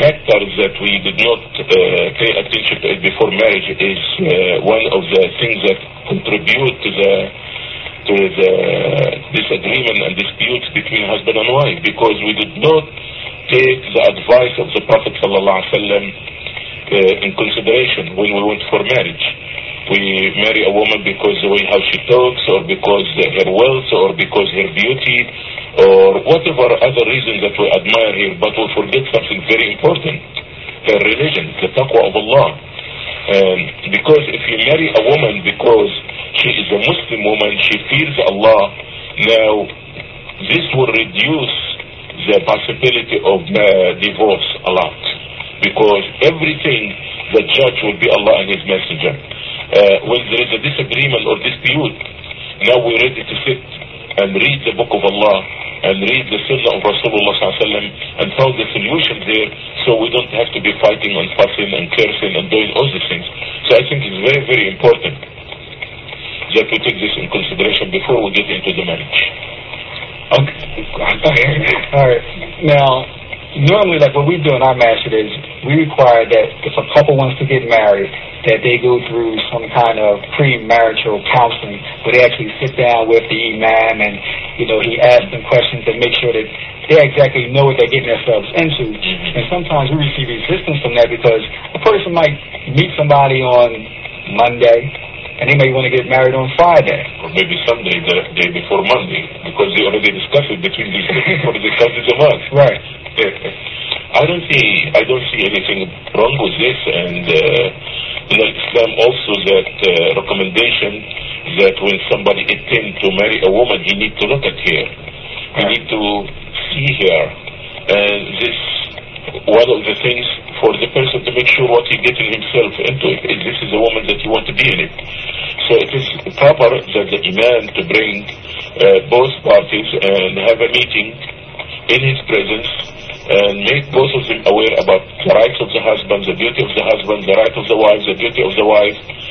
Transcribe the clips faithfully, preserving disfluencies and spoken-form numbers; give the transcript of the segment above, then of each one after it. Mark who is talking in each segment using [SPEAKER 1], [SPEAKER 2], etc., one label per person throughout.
[SPEAKER 1] factors that we did not uh, pay attention to it before marriage is uh, one of the things that contribute to the to the disagreement and disputes between husband and wife, because we did not take the advice of the Prophet sallallahu alaihi wasallam uh, in consideration when we went for marriage. We marry a woman because the way how she talks, or because her wealth, or because her beauty, or whatever other reason that we admire her, but we forget something very important: her religion, the taqwa of Allah. Um, because if you marry a woman because she is a Muslim woman, she fears Allah, now this will reduce the possibility of uh, divorce a lot, because everything the judge will be Allah and His Messenger. Uh, when there is a disagreement or dispute, now we're ready to sit and read the book of Allah and read the Sunnah of Rasulullah sallallahu alaihi wasallam and found the solution there, so we don't have to be fighting and fussing and cursing and doing all these things. So I think it's very, very important that we take this in consideration before we get into the marriage.
[SPEAKER 2] Okay. All right. Now, normally, like what we do in our masjid is we require that if a couple wants to get married, that they go through some kind of pre-marital counseling where they actually sit down with the imam and, you know, he asks them questions and make sure that they exactly know what they're getting themselves into. And sometimes we receive resistance from that because a person might meet somebody on Monday and they may want to get married on Friday.
[SPEAKER 1] Or maybe Sunday, the day before Monday, because they already discussed it between these two before they come to the mosque.
[SPEAKER 2] Right.
[SPEAKER 1] I don't see I don't see anything wrong with this, and uh, in Islam also that uh, recommendation that when somebody intends to marry a woman, he needs to look at her, he needs to see her, and this one of the things for the person to make sure what he getting himself into. If this is a woman that you want to be in it, so it is proper that the imam to bring uh, both parties and have a meeting in his presence and make both of them aware about the rights of the husband, the duty of the husband, the right of the wife, the duty of the wife,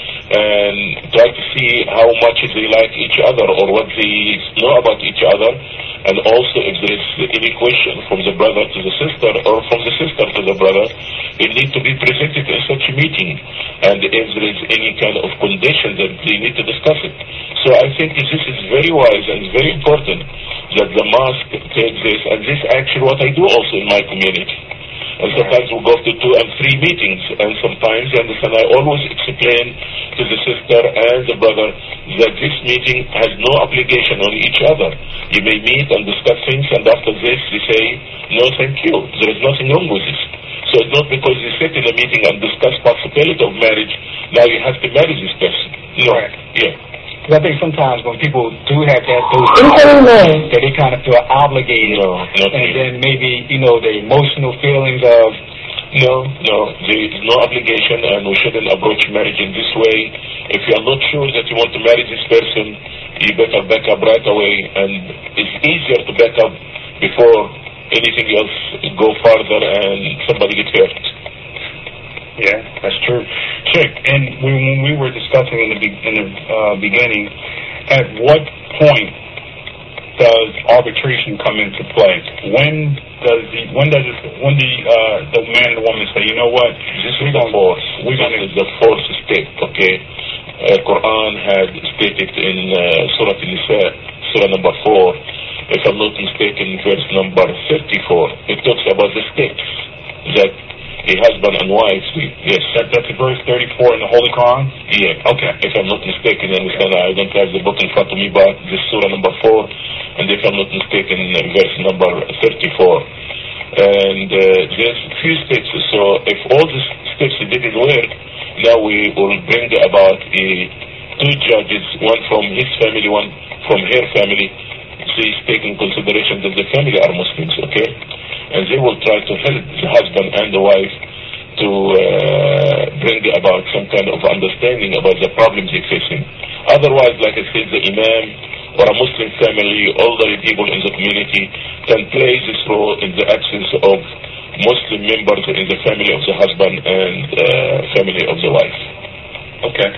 [SPEAKER 1] and try to see how much they like each other or what they know about each other, and also if there is any question from the brother to the sister or from the sister to the brother, it needs to be presented in such a meeting, and if there is any kind of condition that they need to discuss it. So I think this is very wise and very important that the mosque takes this, and this is actually what I do also in my community. And sometimes we go to two and three meetings, and sometimes, and I always explain to the sister and the brother that this meeting has no obligation on each other. You may meet and discuss things, and after this they say, no thank you, there is nothing wrong with this. So it's not because you sit in a meeting and discuss possibility of marriage, now you have to marry this person. No.
[SPEAKER 2] Right.
[SPEAKER 1] Yeah.
[SPEAKER 2] I think sometimes when people do have that, those that they kind of feel obligated,
[SPEAKER 1] no,
[SPEAKER 2] and really. Then maybe, you know, the emotional feelings of...
[SPEAKER 1] No, no, there is no obligation, and we shouldn't approach marriage in this way. If you are not sure that you want to marry this person, you better back up right away, and it's easier to back up before anything else go further and somebody gets hurt.
[SPEAKER 2] Yeah, that's true. Chick, and when, when we were discussing in the, be, in the uh, beginning, at what point does arbitration come into play? When does the when does it, when the uh, the man and the woman say, you know what,
[SPEAKER 1] this is the force. We're going to the fourth step. Okay, uh, Quran had stated in uh, Surah An-Nisa, Surah number four, if I'm not mistaken, verse number thirty-four. It talks about the steps that a husband and wife, yes.
[SPEAKER 2] That, that's verse thirty-four in the Holy Quran?
[SPEAKER 1] Yeah. Okay. If I'm not mistaken, and I don't have the book in front of me, but this surah number four, and if I'm not mistaken, verse number thirty-four. And uh, there's few steps, so if all these steps didn't work, now we will bring about a, two judges, one from his family, one from her family. Please take in consideration that the family are Muslims, okay? And they will try to help the husband and the wife to uh, bring about some kind of understanding about the problems they're facing. Otherwise, like I said, the imam or a Muslim family, elderly people in the community can play this role in the absence of Muslim members in the family of the husband and uh, family of the wife.
[SPEAKER 2] Okay.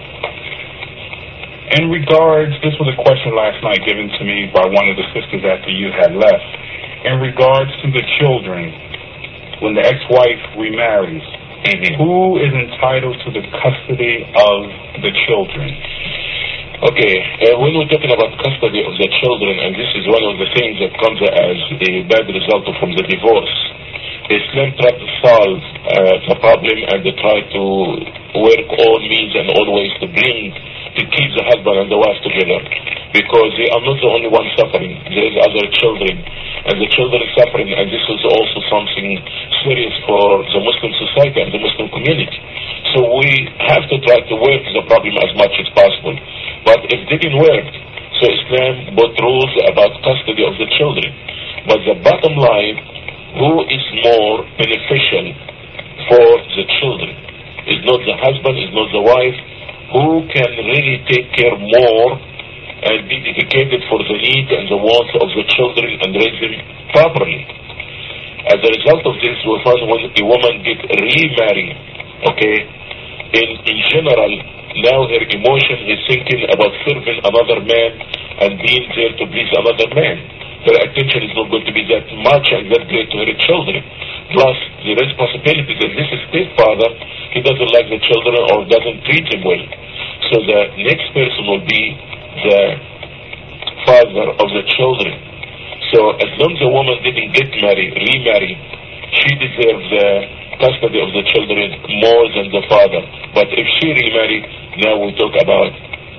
[SPEAKER 2] In regards, this was a question last night given to me by one of the sisters after you had left. In regards to the children,
[SPEAKER 3] when the ex-wife remarries,
[SPEAKER 1] Mm-hmm.
[SPEAKER 3] who is entitled to the custody of the children?
[SPEAKER 1] Okay, uh, when we're talking about custody of the children, and this is one of the things that comes as a bad result from the divorce, Islam tried to solve uh, the problem, and they try to work all means and all ways to bring, to keep the husband and the wife together, because they are not the only one suffering. There is other children, and the children are suffering, and this is also something serious for the Muslim society and the Muslim community. So we have to try to work the problem as much as possible. But it didn't work, so Islam put rules about custody of the children. But the bottom line, who is more beneficial for the children? Is not the husband, is not the wife. Who can really take care more and be dedicated for the needs and the wants of the children and raise them properly? As a result of this, we find when a woman gets remarried, okay, in, in general, now her emotion is thinking about serving another man and being there to please another man. Her attention is not going to be that much and that great to her children. Plus, the responsibility that this stepfather, he doesn't like the children or doesn't treat them well. So the next person will be the father of the children. So as long as the woman didn't get married, remarry, she deserves the custody of the children more than the father. But if she remarried, now we talk about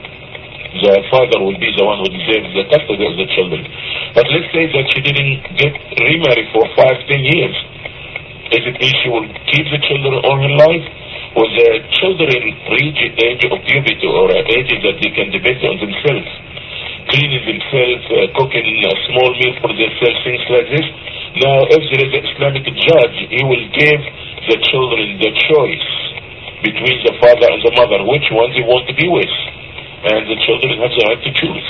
[SPEAKER 1] the father will be the one who deserves the custody of the children. But let's say that she didn't get remarried for five, ten years. Does it mean she will keep the children all her life? When the children reach the age of puberty or an age that they can depend on themselves, cleaning themselves, uh, cooking a small meal for themselves, things like this. Now, if there is an Islamic judge, he will give the children the choice between the father and the mother, which one they want to be with. And the children have the right to choose.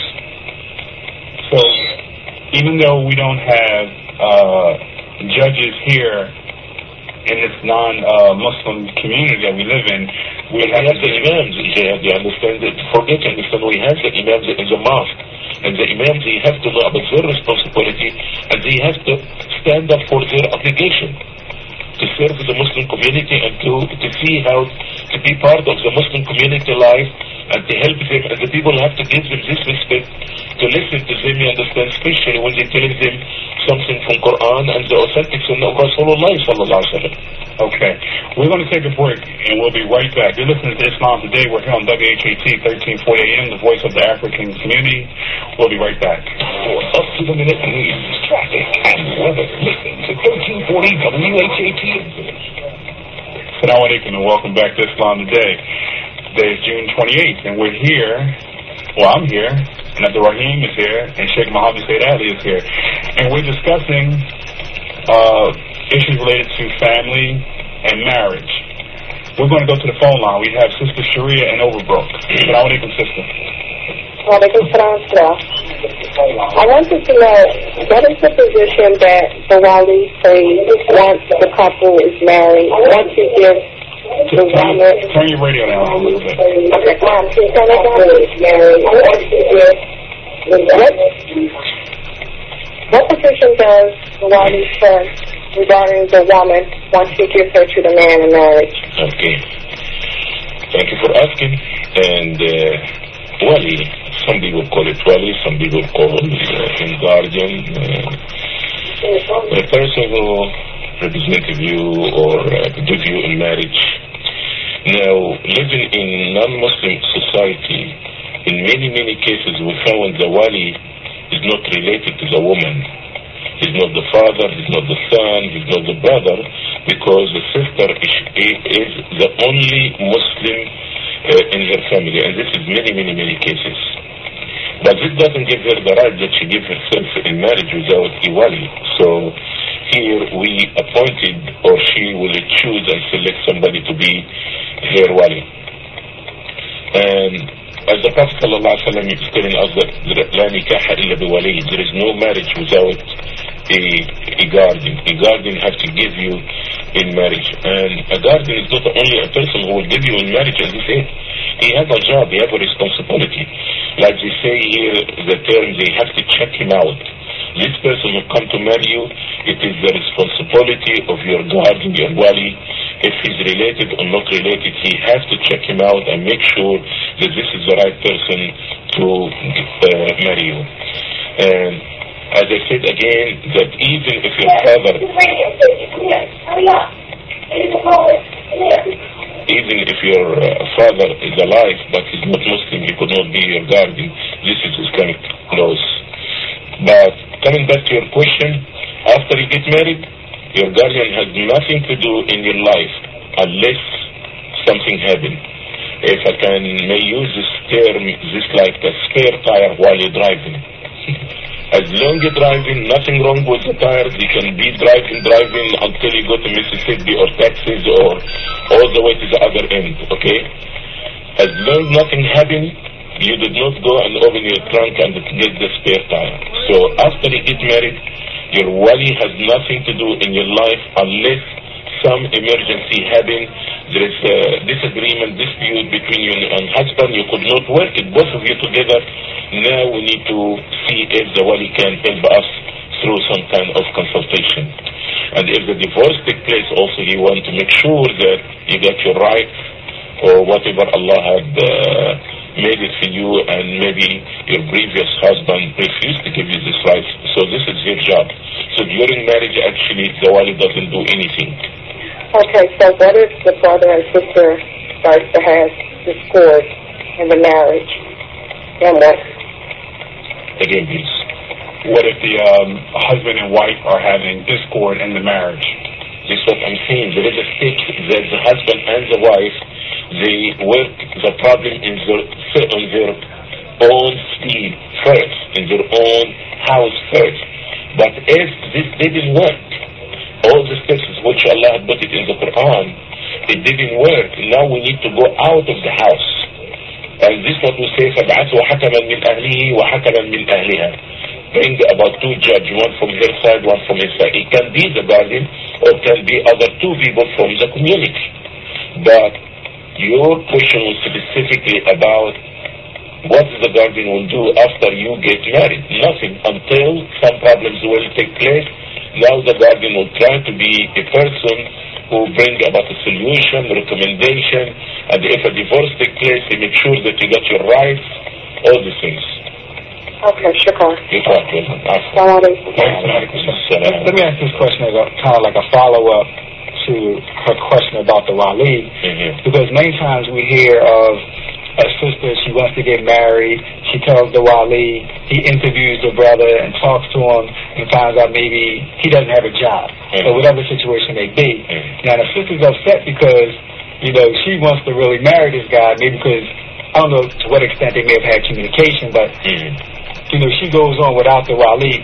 [SPEAKER 3] So, even though we don't have uh, judges here in this non-Muslim uh, community that we live in, we have,
[SPEAKER 1] have the imams. They understand that. Forget to understand. We have the imams in the mosque, and the imams, they have to know about their responsibility, and they have to stand up for their obligation to serve the Muslim community and to to see how to be part of the Muslim community life and to help them. And the people have to give them this respect, to listen to them, you understand, especially when they're telling them something from Quran and the authentic Sunnah of Rasulullah sallallahu alaihi wasallam.
[SPEAKER 3] Okay, we're going to take a break, and we'll be right back. You're listening to Islam Today. We're here on W H A T thirteen forty A M, the voice of the African community. We'll be right back.
[SPEAKER 4] For up-to-the-minute news, traffic, and weather, listen to thirteen forty W H A T.
[SPEAKER 3] Assalamu alaikum, and welcome back to Islam Today. Today is June twenty-eighth, and we're here. Well, I'm here, and Abdul Rahim is here, and Sheikh Muhammad Said Ali is here. And we're discussing uh, issues related to family and marriage. We're going to go to the phone line. We have Sister Sharia in Overbrook. Assalamu alaikum, sister.
[SPEAKER 5] Wa alaikum salam. I wanted to know, what is the position that the wali says once the couple is married, once you give the
[SPEAKER 3] Turn,
[SPEAKER 5] woman...
[SPEAKER 3] turn your radio down a little bit.
[SPEAKER 5] Okay, um, so when the couple is married, once you give the what, what position does the wali take regarding the woman once you give her to the man in marriage?
[SPEAKER 1] Okay. Thank you for asking. And uh, wali, some people call it wali, some people call it uh, guardian. Uh, a person who represents you or uh, gives you in marriage. Now, living in non-Muslim society, in many, many cases we found the wali is not related to the woman. He's not the father, he's not the son, he's not the brother, because the sister is, is the only Muslim uh, in her family, and this is many, many, many cases. But this doesn't give her the right that she gives herself in marriage without a wali. So here we appointed, or she will choose and select somebody to be her wali. And as the Prophet ﷺ is telling us that لا نكاح إلا بولي, there is no marriage without a, a guardian. A guardian has to give you in marriage. And a guardian is not only a person who will give you in marriage, as they say. He has a job, he has a responsibility. Like they say here, the term, they have to check him out. This person will come to marry you. It is the responsibility of your guardian, your wali. If he's related or not related, he has to check him out and make sure that this is the right person to uh, marry you. And as I said again, that even if your father, even if your uh, father is alive but he's not Muslim, he could not be your guardian. This is Islamic laws. But coming back to your question, after you get married, your guardian has nothing to do in your life unless something happens. If I can may use this term, this like a spare tire while you're driving. As long as you're driving, nothing wrong with the tires. You can be driving, driving until you go to Mississippi or Texas or all the way to the other end, okay? As long as nothing happened, you did not go and open your trunk and get the spare tire. So after you get married, your wali has nothing to do in your life unless some emergency happens. There is a disagreement, dispute between you and husband. You could not work it, both of you together. Now we need to see if the wali can help us through some kind of consultation. And if the divorce takes place, also you want to make sure that you get your rights or whatever Allah had uh, made it for you, and maybe your previous husband refused to give you this right. So this is your job. So during marriage, actually, the wali doesn't do anything.
[SPEAKER 5] Okay, so what if the brother and sister starts to have discord in the marriage? Then what?
[SPEAKER 1] Again, please.
[SPEAKER 3] What if the um, husband and wife are having discord in the marriage?
[SPEAKER 1] This is what I'm saying. There is a step that the husband and the wife, they work the problem in their, on their own speed first, in their own house first. But if this didn't work, all the steps which Allah had put it in the Quran, it didn't work. Now we need to go out of the house. And this is what we say, فَبْعَثُوا حَكَمًا مِنْ أَهْلِهِ وَحَكَمًا مِنْ أَهْلِهَا. Bring about two judges, one from their side, one from his side. It can be the guardian or can be other two people from the community. But your question was specifically about what the guardian will do after you get married. Nothing until some problems will take place. Now the guardian will try to be a person who bring about a solution, recommendation, and if a divorce takes place, he make sure that you got your rights, all these things.
[SPEAKER 5] Okay, shukran.
[SPEAKER 1] You're welcome.
[SPEAKER 2] Let me ask this question as a, kind of like a follow-up to her question about the wali,
[SPEAKER 1] mm-hmm.
[SPEAKER 2] because many times we hear of a sister, she wants to get married, she tells the wali, he interviews the brother and talks to him and finds out maybe he doesn't have a job, mm-hmm. or whatever the situation may be. Mm-hmm. Now the sister's upset because, you know, she wants to really marry this guy, maybe because, I don't know to what extent they may have had communication, but, mm-hmm. you know, she goes on without the wali.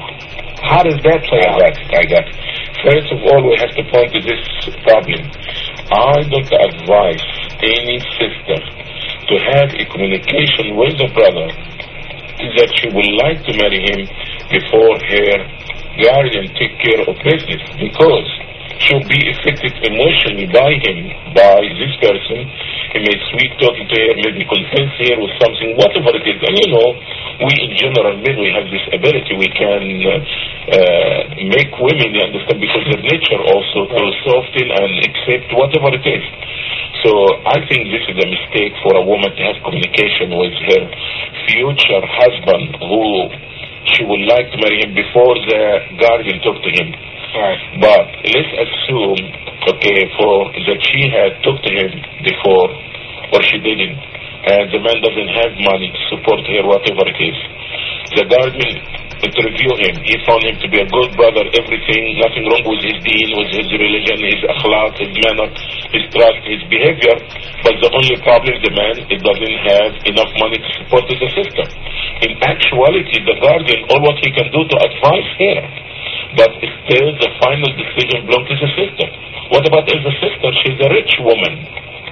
[SPEAKER 2] How does that play
[SPEAKER 1] I
[SPEAKER 2] out?
[SPEAKER 1] got it, I got it. First of all, we have to point to this problem. I don't advise any sister to have a communication with the brother that she would like to marry him before her guardian take care of business, because she'll be affected emotionally by him, by this person. He may sweet talking to her, maybe convince her with something, whatever it is. And you know, we in general men, we have this ability. We can uh, uh, make women understand, because of nature also, to soften and accept whatever it is. So I think this is a mistake for a woman to have communication with her future husband who she would like to marry him before the guardian talk to him.
[SPEAKER 2] Right.
[SPEAKER 1] But let's assume, okay, for that she had talked to him before, or she didn't, and the man doesn't have money to support her, whatever it is. The guardian interview him. He found him to be a good brother, everything, nothing wrong with his deen, with his religion, his akhlaq, his manner, his trust, his behavior. But the only problem, the man, it doesn't have enough money to support his sister. In actuality, the guardian, all what he can do to advise her, but still the final decision belongs to the sister. What about if the sister, she's a rich woman?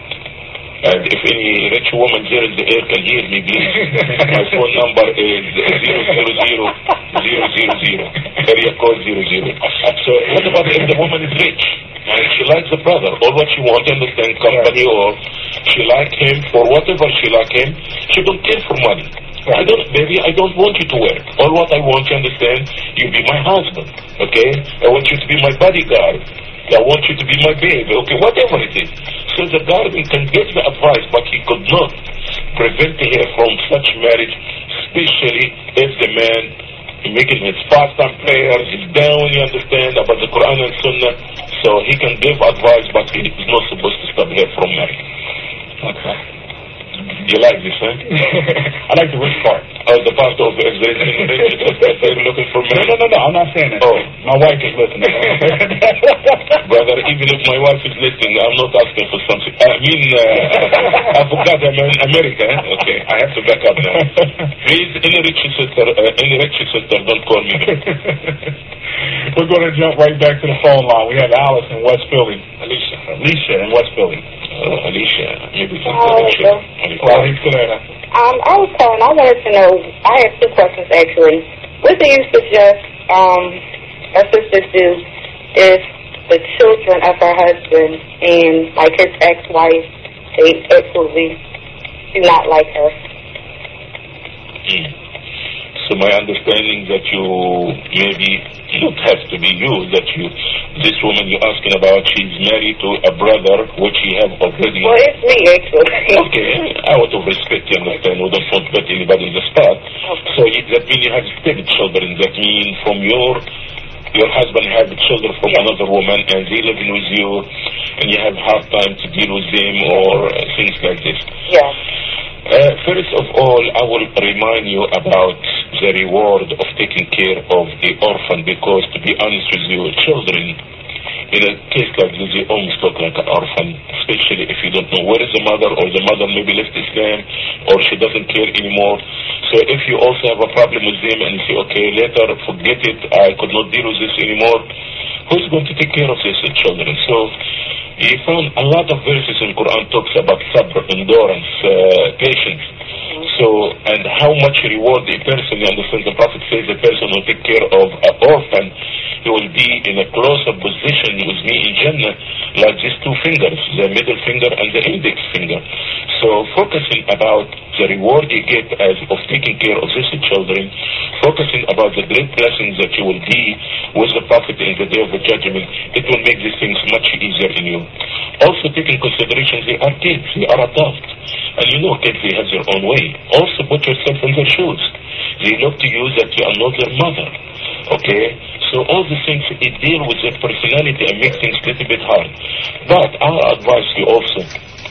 [SPEAKER 1] And if any rich woman here in the air can hear me, please. My phone number is zero zero zero zero zero zero. Area code zero zero. So what about if the woman is rich and she likes the brother, or what she wants to understand company, or she likes him for whatever she likes him, she don't care for money. I don't, baby, I don't want you to work. All what I want you to understand, you be my husband, okay? I want you to be my bodyguard. I want you to be my baby, okay? Whatever it is. So the guardian can give the advice, but he could not prevent her from such marriage, especially if the man is making his fast and prayers, he's down, you understand, about the Quran and Sunnah. So he can give advice, but he is not supposed to stop her from marriage.
[SPEAKER 3] Okay.
[SPEAKER 1] You like this, huh?
[SPEAKER 3] I like the rich part.
[SPEAKER 1] Oh, the part of the they're looking for me.
[SPEAKER 3] No, no, no, no, I'm not saying that.
[SPEAKER 1] Oh.
[SPEAKER 3] My wife is listening.
[SPEAKER 1] Brother, even if my wife is listening, I'm not asking for something. I mean, uh, I forgot I'm in America. Huh? Okay, I have to back up now. Please, any rich sister, uh, any rich sister, don't call me.
[SPEAKER 3] We're going to jump right back to the phone line. We have Alice in West Philly.
[SPEAKER 1] Alicia.
[SPEAKER 3] Alicia in West Philly.
[SPEAKER 1] Uh, Alicia, maybe it's
[SPEAKER 5] Oh,
[SPEAKER 1] Alicia.
[SPEAKER 3] Well, he's good at it.
[SPEAKER 5] Um, I was calling. I wanted to know. I have two questions actually. What do you suggest um, a sister do if the children of her husband and like his ex-wife, they absolutely do not like her?
[SPEAKER 1] Mm. So my understanding that you maybe it has to be you that you this woman you're asking about, she's married to a brother which he have already.
[SPEAKER 5] Well, it's me actually.
[SPEAKER 1] Okay, out of respect, you understand. We don't want to put anybody in the spot.
[SPEAKER 5] Okay.
[SPEAKER 1] So you, that means you have stable children. That means from your your husband have children from
[SPEAKER 5] Yeah.
[SPEAKER 1] another woman and they living with you, and you have hard time to deal with them or uh, things like this.
[SPEAKER 5] Yeah.
[SPEAKER 1] Uh, first of all, I will remind you about the reward of taking care of the orphan, because to be honest with you, children, in a case like this, they almost look like an orphan, especially if you don't know where is the mother, or the mother maybe left Islam, or she doesn't care anymore. So if you also have a problem with them and you say, okay, later, forget it, I could not deal with this anymore, who's going to take care of these children? So you found a lot of verses in Quran talks about sabr, endurance, uh, patience. So, and how much reward a person, you understand, the Prophet says the person who take care of an orphan, he will be in a closer position with me in Jannah, like these two fingers, the middle finger and the index finger. So focusing about the reward you get as of taking care of these children, focusing about the great blessings that you will be with the Prophet in the day of the judgment, it will make these things much easier in you. Also taking consideration, they are kids, they are adults. And you know kids, they have their own way. Also put yourself in their shoes. They look to you that you are not their mother. Okay? So all these things, it deal with their personality and make things a little bit hard. But I advise you also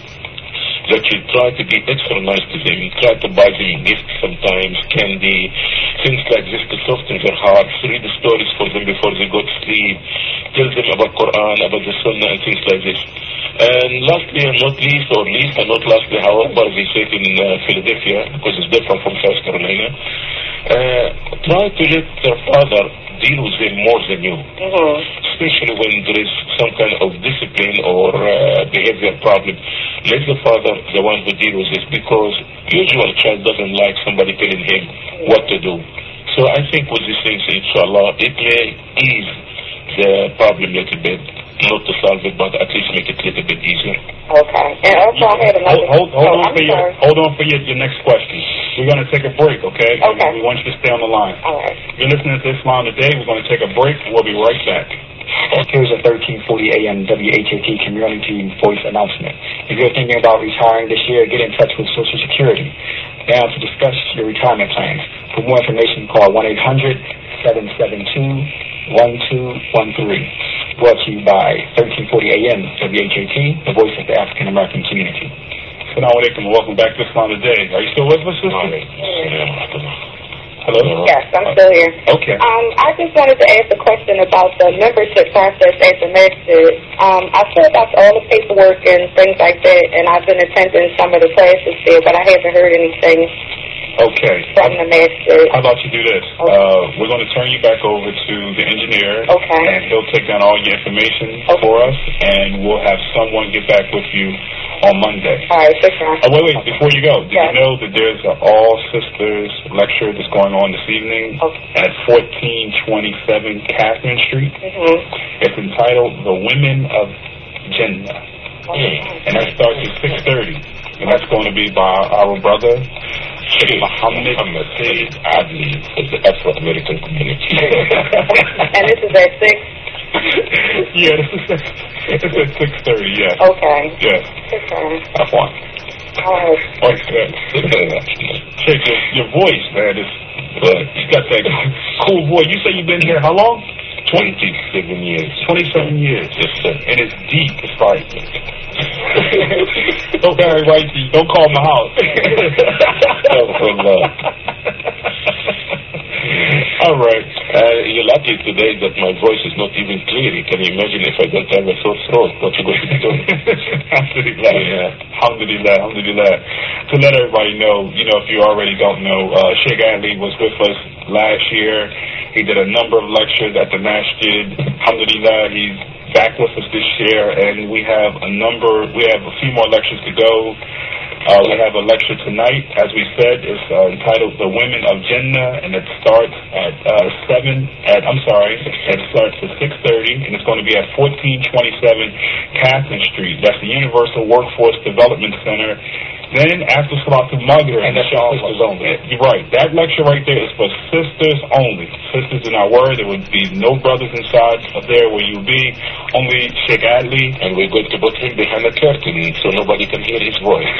[SPEAKER 1] that you try to be extra nice to them. You try to buy them gifts sometimes, candy, things like this to soften their hearts. Read the stories for them before they go to sleep. Tell them about Quran, about the Sunnah and things like this. And lastly and not least, or least and not lastly, however they say it in uh, Philadelphia, because it's different from South Carolina, uh, try to let their father deal with them more than you.
[SPEAKER 5] Mm-hmm.
[SPEAKER 1] Especially when there is some kind of discipline or uh, behavior problem. Let the father, the one who deal with this, because usually a child doesn't like somebody telling him what to do. So I think with these things, inshallah, it may ease the problem a little bit. Not to solve it, but at least make it a little bit easier.
[SPEAKER 5] Okay. And also I had another...
[SPEAKER 3] Hold, hold, hold,
[SPEAKER 5] oh,
[SPEAKER 3] on,
[SPEAKER 5] I'm
[SPEAKER 3] for your,
[SPEAKER 5] sorry.
[SPEAKER 3] hold on for your, your next question. We're going to take a break, okay?
[SPEAKER 5] Okay.
[SPEAKER 3] We want you to stay on the line.
[SPEAKER 5] All right.
[SPEAKER 3] You're listening to Islam Today. We're going to take a break. We'll be right back.
[SPEAKER 2] Here's a thirteen forty A M W H A T community voice announcement. If you're thinking about retiring this year, get in touch with Social Security now to discuss your retirement plans. For more information, call one eight hundred seven seven two one two one three. Brought to you by thirteen forty A M W H A T, the voice of the African American community.
[SPEAKER 3] Assalamu alaikum and welcome back to Islam Today. Are you still with us, sister? Hello?
[SPEAKER 5] Yes, I'm still here.
[SPEAKER 3] Okay.
[SPEAKER 5] Um, I just wanted to ask a question about the membership process at the masjid. Um, I filled out all the paperwork and things like that, and I've been attending some of the classes there, but I haven't heard anything
[SPEAKER 3] Okay.
[SPEAKER 5] from the masjid.
[SPEAKER 3] How about you do this?
[SPEAKER 5] Okay.
[SPEAKER 3] Uh, we're going to turn you back over to the engineer.
[SPEAKER 5] Okay.
[SPEAKER 3] And he'll take down all your information
[SPEAKER 5] Okay.
[SPEAKER 3] for us, and we'll have someone get back with you on Monday.
[SPEAKER 5] All right, sure.
[SPEAKER 3] Oh, wait, wait, before you go, did
[SPEAKER 5] Yeah.
[SPEAKER 3] you know that there's an All Sisters lecture that's going on this evening
[SPEAKER 5] Okay.
[SPEAKER 3] at fourteen twenty-seven Catherine Street?
[SPEAKER 5] Mm-hmm.
[SPEAKER 3] It's entitled The Women of Jannah. And that starts at six thirty. And that's going to be by our brother, Sheikh Muhammad
[SPEAKER 1] Muhammad Said Adli for the Afro-American community.
[SPEAKER 5] And this is at six?
[SPEAKER 3] Yeah, this is at, it's at six thirty, yes.
[SPEAKER 5] Okay.
[SPEAKER 3] Yes.
[SPEAKER 5] Okay.
[SPEAKER 3] Have fun.
[SPEAKER 5] All right.
[SPEAKER 3] Oh, good. Sheikh, your, your voice, man, is, uh, you got that cool voice. You say you've been here how long?
[SPEAKER 1] twenty-seven years.
[SPEAKER 3] twenty-seven years.
[SPEAKER 1] Yes, sir.
[SPEAKER 3] And it's deep. It's like, don't carry right deep. Don't call my house. All right.
[SPEAKER 1] Uh, you're lucky today that my voice is not even clear. You can imagine if I don't have a sore throat, what you going to do?
[SPEAKER 3] Alhamdulillah.
[SPEAKER 1] Yeah.
[SPEAKER 3] Alhamdulillah. Alhamdulillah. To let everybody know, you know, if you already don't know, uh, Sheikh Ali was with us last year. He did a number of lectures at the masjid. Alhamdulillah, he's back with us this year, and we have a number, we have a few more lectures to go. Uh, we have a lecture tonight, as we said, it's uh, entitled The Women of Jannah, and it starts at uh, seven, at, I'm sorry, it starts at six thirty, and it's going to be at fourteen twenty-seven Catherine Street. That's the Universal Workforce Development Center. Then, after Salatul Maghrib,
[SPEAKER 2] and that's all sisters only.
[SPEAKER 3] You're right. That lecture right there is for sisters only. Sisters in our word. There would be no brothers inside of there where you be. Only Sheikh Adli.
[SPEAKER 1] And we're going to put him behind a curtain so nobody can hear his voice.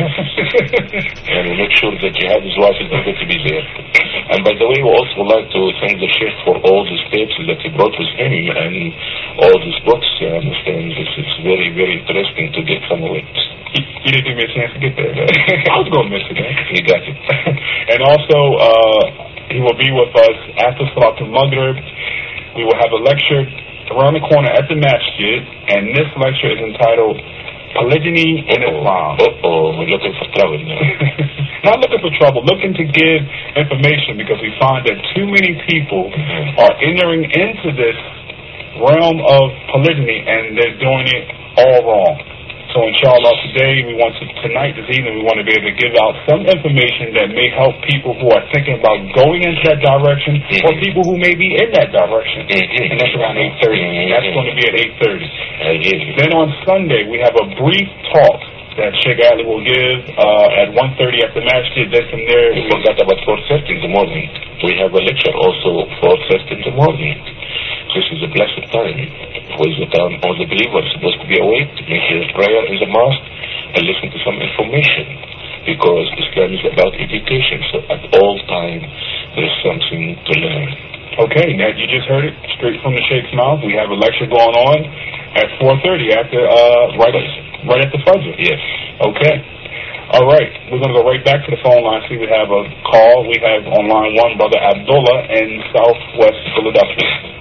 [SPEAKER 1] And we make sure that Jihad, his wife, is not going to be there. And by the way, we also like to thank the Sheikh for all these tapes that he brought with him and all these books. I understand this is very, very interesting to get some of it.
[SPEAKER 3] You didn't give me a chance to get there. I was going to miss it, man.
[SPEAKER 1] You got it.
[SPEAKER 3] And also, uh, he will be with us after Salatul Maghrib. We will have a lecture around the corner at the masjid, and this lecture is entitled Polygyny in Islam.
[SPEAKER 1] Uh-oh, we're looking for trouble now.
[SPEAKER 3] Not looking for trouble, looking to give information, because we find that too many people are entering into this realm of polygyny, and they're doing it all wrong. So inshallah today, we want to, tonight, this evening, we want to be able to give out some information that may help people who are thinking about going into that direction, mm-hmm. or people who may be in that direction.
[SPEAKER 1] Mm-hmm.
[SPEAKER 3] And that's around eight thirty. Mm-hmm. That's going to be at eight thirty.
[SPEAKER 1] Mm-hmm.
[SPEAKER 3] Then on Sunday, we have a brief talk that Sheikh Ali will give uh, at one thirty at the masjid. Then from there,
[SPEAKER 1] we forgot about four thirty in the morning. We have a lecture also four thirty in the morning. This is a blessed time. With the time all the believers are supposed to be awake, make a prayer in the mosque, and listen to some information. Because Islam is about education, so at all time there is something to learn.
[SPEAKER 3] Okay, now you just heard it straight from the Sheikh's mouth. We have a lecture going on at four thirty after uh, right at, right at the Fajr.
[SPEAKER 1] Yes.
[SPEAKER 3] Okay. All right. We're going to go right back to the phone line. See, we have a call. We have on line one, Brother Abdullah in Southwest Philadelphia.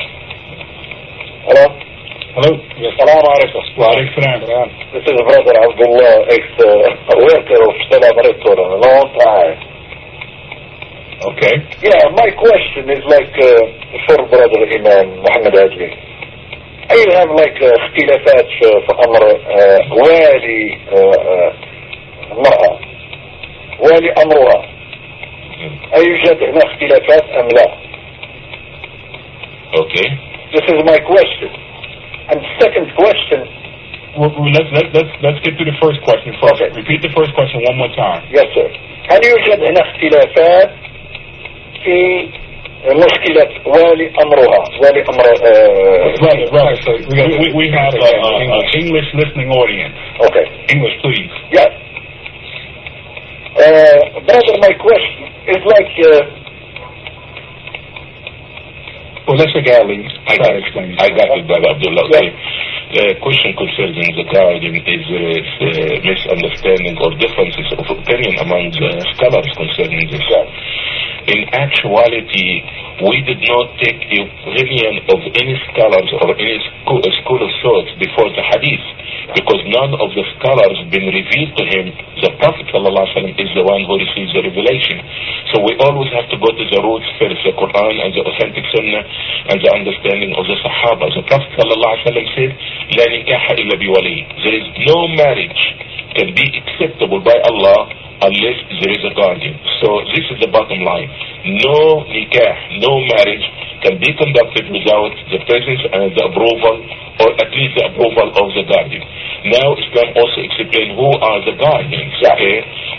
[SPEAKER 6] Hello?
[SPEAKER 3] Hello?
[SPEAKER 6] Yes. Assalamu alaikum.
[SPEAKER 3] Wa alaikum salam.
[SPEAKER 6] This is Brother Abdullah, ex-worker of Stella Barreto, a long time.
[SPEAKER 3] Okay.
[SPEAKER 6] Yeah, my question is like uh, for Brother Imam Muhammad Adli. I have like اختلافات في أمر والي المرأة والي أمرها. أيوجد هنا اختلافات أم لا؟
[SPEAKER 1] Okay.
[SPEAKER 6] This is my question. And second question.
[SPEAKER 3] Well, let's, let's, let's, let's get through the first question first. Okay. Repeat the first question one more time.
[SPEAKER 6] Yes, sir. هل يوجد هنا اختلافات في مشكلة والي أمرها والي أمر uh,
[SPEAKER 3] Brother, brother, so we, we, we have an English listening audience.
[SPEAKER 6] Okay.
[SPEAKER 3] English, please.
[SPEAKER 6] Yes. Uh, brother, my question is like... Uh,
[SPEAKER 2] Well, let's look at it.
[SPEAKER 1] I got it. I got it, Brother Abdullah. Okay. The question concerning the guardian is there is uh, misunderstanding or differences of opinion among the scholars concerning this. In actuality, we did not take the opinion of any scholars or any school, uh, school of thought before the hadith, because none of the scholars been revealed to him. The Prophet ﷺ is the one who receives the revelation. So we always have to go to the roots first, the Quran and the authentic Sunnah and the understanding of the Sahaba. The Prophet ﷺ said, لا نكاح إلا بولي. There is no marriage can be acceptable by Allah unless there is a guardian. So this is the bottom line. No nikah, no marriage can be conducted without the presence and the approval, or at least the approval of the guardian. Now Islam also explains who are the guardians. Okay?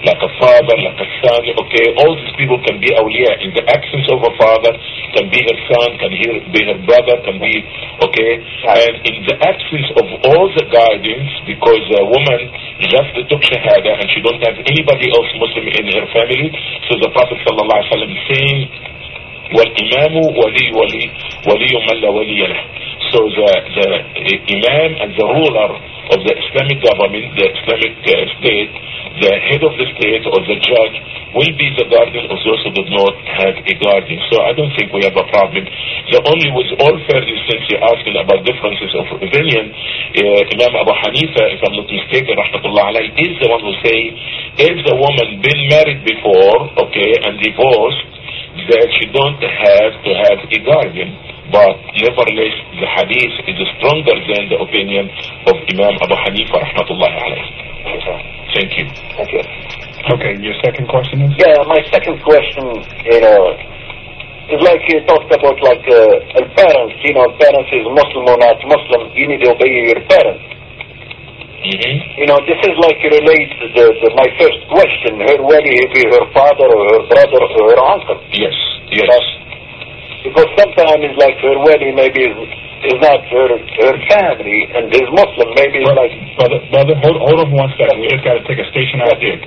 [SPEAKER 1] like a father, like a son, okay? All these people can be awliya. In the absence of a father, can be her son, can be her brother, can be, okay? And in the absence of all the guidance, because a woman just took shahada and she don't have anybody else Muslim in her family, so the Prophet sallallahu alaihi wasallam is saying, وَالْإِمَامُ وَلِي وَلِي وَلِيُّ مَنْ لَا وَلِيَّ لَهُ. So the, the imam and the ruler of the Islamic government, the Islamic uh, state, the head of the state or the judge will be the guardian of those who do not have a guardian. So I don't think we have a problem. The only, with all fairness, since you're asking about differences of opinion, uh, Imam Abu Hanifa, if I'm not mistaken, rahmatullah alayhi, is the one who say, if the woman been married before, okay, and divorced, that she don't have to have a guardian. But nevertheless, the hadith is stronger than the opinion of Imam Abu Hanifa, rahmatullahi alayhi. Thank you.
[SPEAKER 6] Thank you.
[SPEAKER 3] Okay, your second question is?
[SPEAKER 6] Yeah, my second question, you know, is like you talked about like uh, parents, you know, parents is Muslim or not Muslim, you need to obey your parents.
[SPEAKER 1] Mm-hmm.
[SPEAKER 6] You know, this is like relates to the, the, my first question, her wali be her father or her brother or her uncle.
[SPEAKER 1] Yes, yes.
[SPEAKER 6] But, because sometimes it's like her wali maybe is, is not her her family, and his Muslim maybe is like...
[SPEAKER 3] Brother, brother, hold, hold on one second. We just got to take a station out there.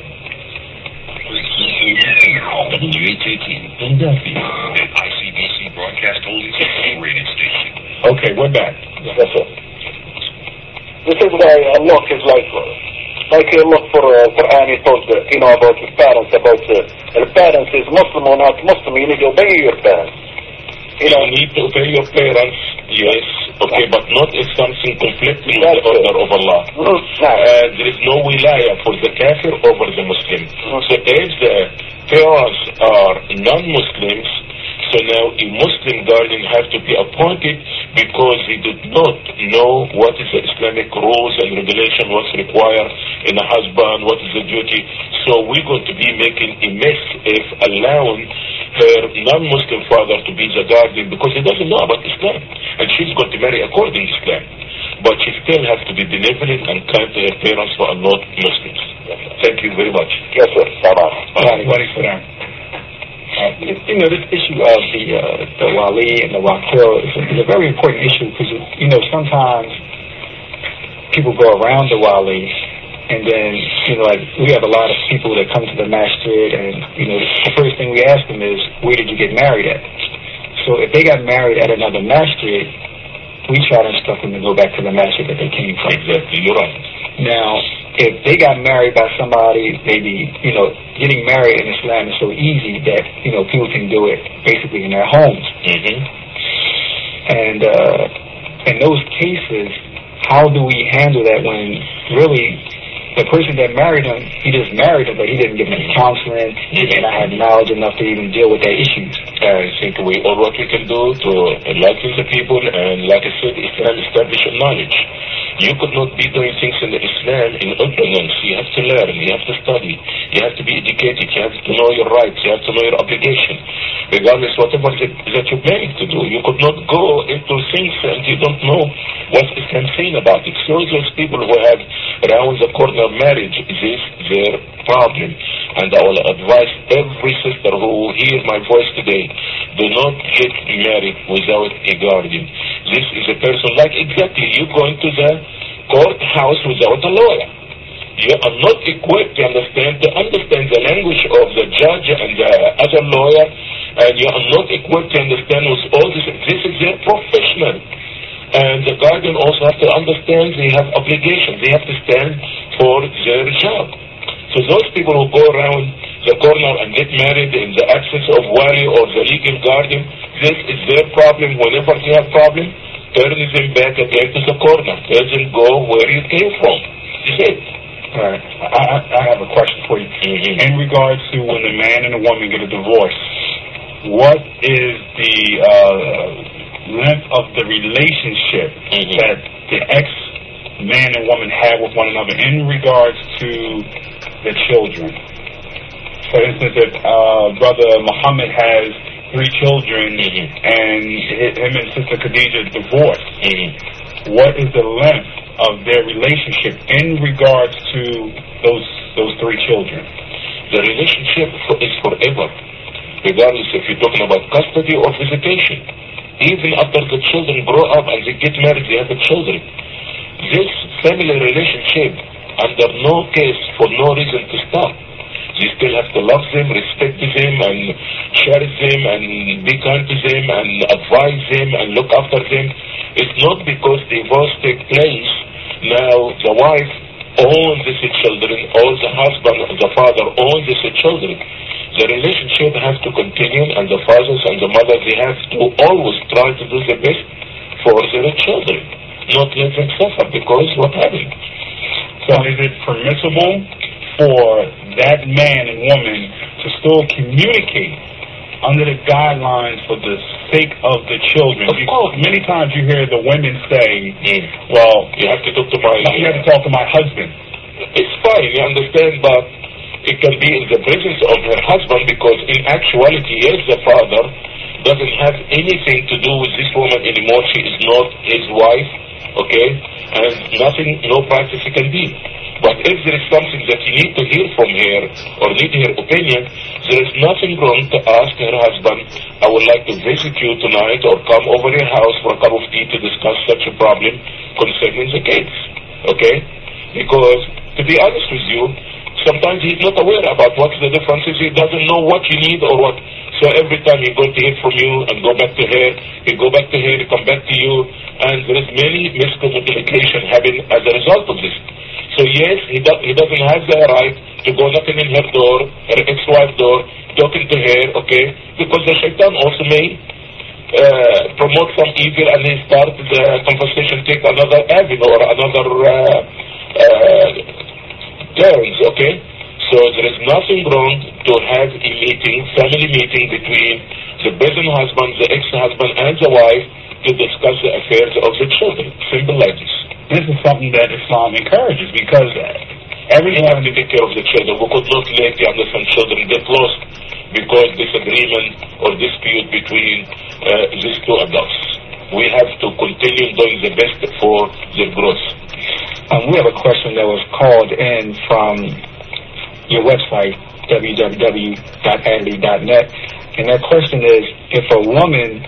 [SPEAKER 4] W H eighteen, Philadelphia, an I C B C broadcast holdings rated station.
[SPEAKER 3] Okay, we're back.
[SPEAKER 6] That's it. This is why I look is like, like you look for uh, Quran, you told, uh, you know, about the parents, about uh, the parents is Muslim or not Muslim, you need to obey your parents.
[SPEAKER 1] You know, you need to obey your parents, yes, okay, but not if something completely in the order of Allah.
[SPEAKER 6] Mm-hmm.
[SPEAKER 1] Uh, there is no wilaya for the kafir over the Muslim. Mm-hmm. So if the parents are non-Muslims, so now a Muslim guardian has to be appointed because he did not know what is the Islamic rules and regulation, what's required in a husband, what is the duty. So we're going to be making a mess if allowing her non-Muslim father to be the guardian because he doesn't know about Islam. And she's going to marry according to Islam. But she still has to be benevolent and kind to her parents who are not Muslims. Thank you very much.
[SPEAKER 6] Yes, sir. Bye-bye.
[SPEAKER 3] Uh, what is that?
[SPEAKER 2] Uh, you know, this issue of the uh, the wali and the wakil is a, is a very important issue because, you know, sometimes people go around the wali and then, you know, like we have a lot of people that come to the masjid and, you know, the first thing we ask them is, where did you get married at? So if they got married at another masjid, we try to instruct them to go back to the masjid that they came from.
[SPEAKER 1] Exactly, you're right.
[SPEAKER 2] Now, if they got married by somebody, maybe, you know, getting married in Islam is so easy that, you know, people can do it basically in their homes.
[SPEAKER 1] Mm-hmm.
[SPEAKER 2] And uh, in those cases, how do we handle that when really the person that married him, he just married him, but he didn't give him counseling, he did not have knowledge enough to even deal with their issues?
[SPEAKER 1] I think we all what we can do to enlighten the people, and like I said, Islam establishes knowledge. You could not be doing things in the Islam in ignorance. You have to learn, you have to study, you have to be educated, you have to know your rights, you have to know your obligation. Regardless whatever that, that you're planning to do, you could not go into things and you don't know what Islam saying about it. So those people who have around the corner marriage, this is their problem. And I will advise every sister who hears my voice today, do not get married without a guardian. This is a person like exactly you going to the courthouse without a lawyer. You are not equipped to understand to understand the language of the judge and the other lawyer, and you are not equipped to understand with all this. This is their professional. And the guardian also has to understand they have obligations. They have to stand for their job. So those people who go around the corner and get married in the absence of wali or the legal guardian, this is their problem. Whenever they have problem, turn them back again to the corner. Tell them go where you came from. That's it.
[SPEAKER 3] All right. I, I, I have a question for you.
[SPEAKER 1] Mm-hmm.
[SPEAKER 3] In regards to when the man and the woman get a divorce, what is the uh, length of the relationship mm-hmm. that the ex-man and woman have with one another in regards to the children? For instance, if uh, Brother Muhammad has three children
[SPEAKER 1] mm-hmm.
[SPEAKER 3] and him and Sister Khadija divorced,
[SPEAKER 1] mm-hmm.
[SPEAKER 3] what is the length of their relationship in regards to those those three children?
[SPEAKER 1] The relationship is forever, regardless if you're talking about custody or visitation. Even after the children grow up and they get married, they have children. This family relationship, under no case, for no reason to stop. You still have to love them, respect them, and cherish them, and be kind to them, and advise them, and look after them. It's not because divorce takes place, now the wife owns these children, or the husband, the father owns these children. The relationship has to continue, and the fathers and the mothers, they have to always try to do the best for their children, not let them suffer because what happened.
[SPEAKER 3] So is it permissible for that man and woman to still communicate under the guidelines for the sake of the children?
[SPEAKER 1] Of course.
[SPEAKER 3] Many times you hear the women say,
[SPEAKER 1] mm.
[SPEAKER 3] well,
[SPEAKER 1] you have to talk to my
[SPEAKER 3] you have to talk to my husband.
[SPEAKER 1] It's fine, you understand, but it can be in the presence of her husband, because in actuality, yes, the father doesn't have anything to do with this woman anymore. She is not his wife, okay? And nothing, no privacy can be. But if there is something that you need to hear from her, or need her opinion, there is nothing wrong to ask her husband, I would like to visit you tonight, or come over your house for a cup of tea to discuss such a problem concerning the kids, okay? Because, to be honest with you, sometimes he's not aware about what the difference is. He doesn't know what you need or what. So every time he goes to hear from you and go back to her, he go back to her, he come back to you, and there is many miscommunication happening as a result of this. So yes, he, do, he doesn't have the right to go knocking in her door, her ex-wife's door, talking to her, okay? Because the shaitan also may uh, promote some evil, and he start the conversation take another avenue or another uh, uh, turns, okay? So there is nothing wrong to have a meeting, family meeting between the present husband, the ex-husband, and the wife to discuss the affairs of the children. Simple like this.
[SPEAKER 3] This is something that Islam encourages, because everyone...
[SPEAKER 1] We have to take care of the children. We could not let the innocent children get lost because disagreement or dispute between uh, these two adults. We have to continue doing the best for their growth.
[SPEAKER 2] Um, we have a question that was called in from your website, w w w dot adley dot net, and that question is, if a woman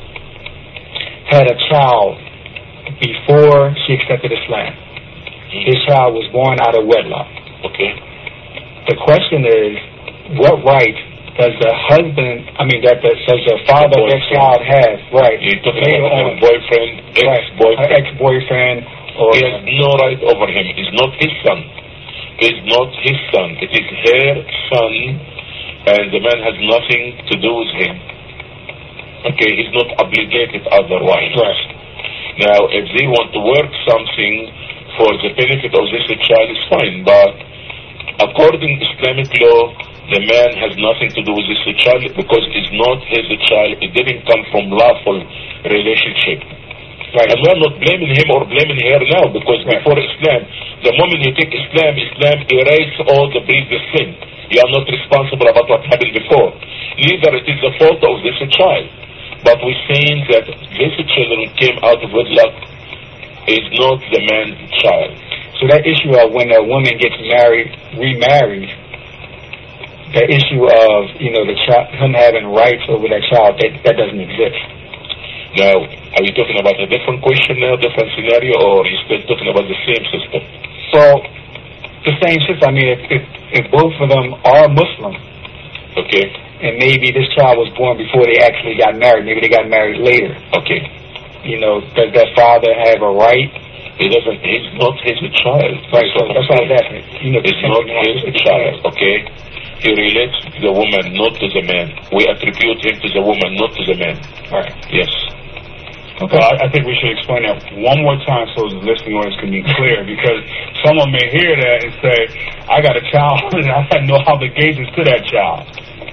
[SPEAKER 2] had a child before she accepted Islam, mm-hmm. this child was born out of wedlock.
[SPEAKER 1] Okay.
[SPEAKER 2] The question is, what right does the husband, I mean, that the, does the father of that child have, right?
[SPEAKER 1] You're talking about a boyfriend, ex-boyfriend.
[SPEAKER 2] Right. Ex-boyfriend. Or
[SPEAKER 1] he has no right over him. It's not his son. It's not his son. It is her son, and the man has nothing to do with him. Okay, he's not obligated otherwise.
[SPEAKER 2] Right.
[SPEAKER 1] Now, if they want to work something for the benefit of this child, it's fine. But according to Islamic law, the man has nothing to do with this child because it's not his child. It didn't come from lawful relationship. Right. And we're not blaming him or blaming her now, because right. before Islam, the moment you take Islam, Islam erases all the previous sin. You are not responsible about what happened before. Neither it is the fault of this child. But we're saying that this children came out of wedlock is not the man's child.
[SPEAKER 2] So that issue of when a woman gets married, remarried, the issue of, you know, the child, him having rights over that child, that, that doesn't exist.
[SPEAKER 1] Now, are you talking about a different question now, different scenario, or are you still talking about the same system?
[SPEAKER 2] Well, the same system. I mean, if, if, if both of them are Muslim,
[SPEAKER 1] okay,
[SPEAKER 2] and maybe this child was born before they actually got married, maybe they got married later.
[SPEAKER 1] Okay.
[SPEAKER 2] You know, does that father have a right?
[SPEAKER 1] He doesn't, he's not his child.
[SPEAKER 2] Right, so that's what I'm asking. You know,
[SPEAKER 1] it's not his child, okay? He relates to the woman, not to the man. We attribute him to the woman, not to the man.
[SPEAKER 2] Right.
[SPEAKER 1] Yes.
[SPEAKER 3] Okay. Well, I, I think we should explain that one more time so the listening audience can be clear, because someone may hear that and say, I got a child and I had no obligations to that child.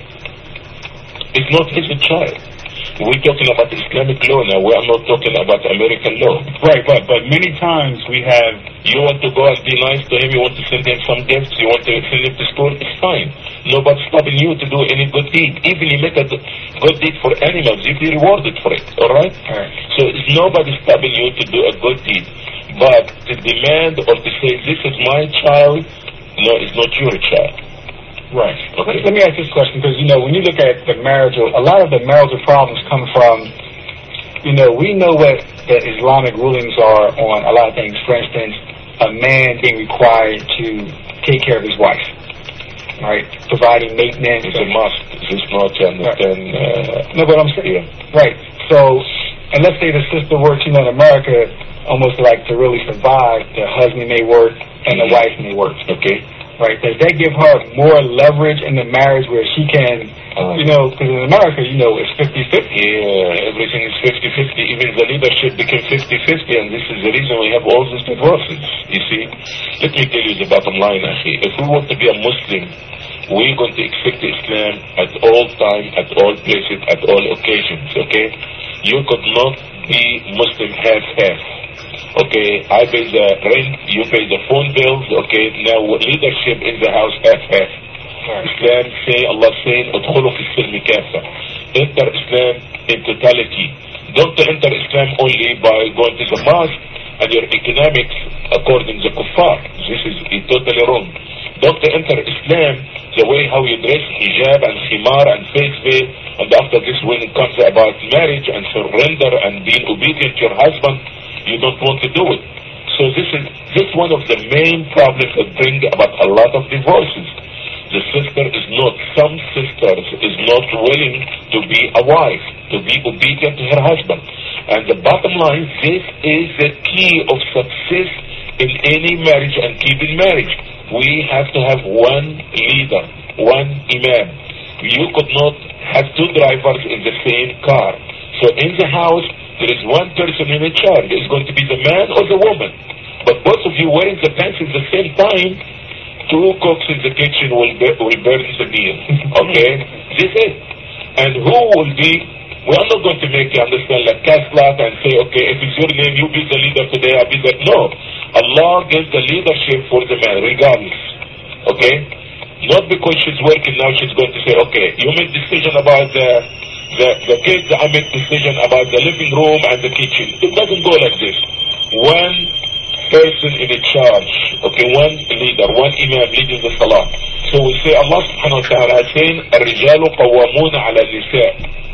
[SPEAKER 1] It's not his child. We're talking about Islamic law now. We are not talking about American law.
[SPEAKER 3] Right, but but many times we have...
[SPEAKER 1] You want to go and be nice to him, you want to send him some gifts, you want to send him to school, it's fine. Nobody's stopping you to do any good deed. Even you make a good deed for animals, you'll be rewarded for it, alright?
[SPEAKER 2] Right.
[SPEAKER 1] So it's nobody stopping you to do a good deed. But to demand or to say, this is my child, no, it's not your child.
[SPEAKER 3] Right.
[SPEAKER 2] Okay. Let me ask this question, because, you know, when you look at the marital, a lot of the marital problems come from, you know, we know what the Islamic rulings are on a lot of things. For instance, a man being required to take care of his wife, right? Providing maintenance.
[SPEAKER 1] It's a must. It's not to understand. Uh,
[SPEAKER 2] no, but I'm saying, right. So, and let's say the sister works, you know, in America, almost like to really survive, the husband may work and the wife may work.
[SPEAKER 1] Okay.
[SPEAKER 2] Right. Does that give her more leverage in the marriage where she can, uh, you know, because in America, you know, it's fifty-fifty.
[SPEAKER 1] Yeah, everything is fifty-fifty. Even the leadership became fifty-fifty, and this is the reason we have all these divorces. You see? Let me tell you the bottom line, Akhi. If we want to be a Muslim, we're going to accept Islam at all times, at all places, at all occasions, okay? You could not be Muslim half-half. Okay, I pay the rent, you pay the phone bills, okay, now leadership in the house half-half. Islam say, Allah saying, ادخلوا في السلم كافة. Enter Islam in totality. Don't enter Islam only by going to the mosque and your economics according to the kuffar. This is totally wrong. Don't enter Islam the way how you dress, hijab and khimar and face veil, and after this when it comes about marriage and surrender and being obedient to your husband, you don't want to do it. So this is this one of the main problems that bring about a lot of divorces. The sister is not, some sisters is not willing to be a wife, to be obedient to her husband. And the bottom line, this is the key of success in any marriage and keeping marriage. We have to have one leader, one imam. You could not have two drivers in the same car. So in the house, there is one person in charge. It's going to be the man or the woman. But both of you wearing the pants at the same time, two cooks in the kitchen will, be, will burn the meal. Okay? This is. And who will be, we are not going to make you understand like Kaslat and say, okay, if it's your name, you be the leader today, I'll be the, no. Allah gives the leadership for the man, regardless. Okay? Not because she's working now, she's going to say, okay, you make decision about the The, the kids, I make decision about the living room and the kitchen. It doesn't go like this. One person in a charge, okay, one leader, one imam leading the salah. So we say Allah subhanahu wa ta'ala has saying, الرجال قوامون على النساء.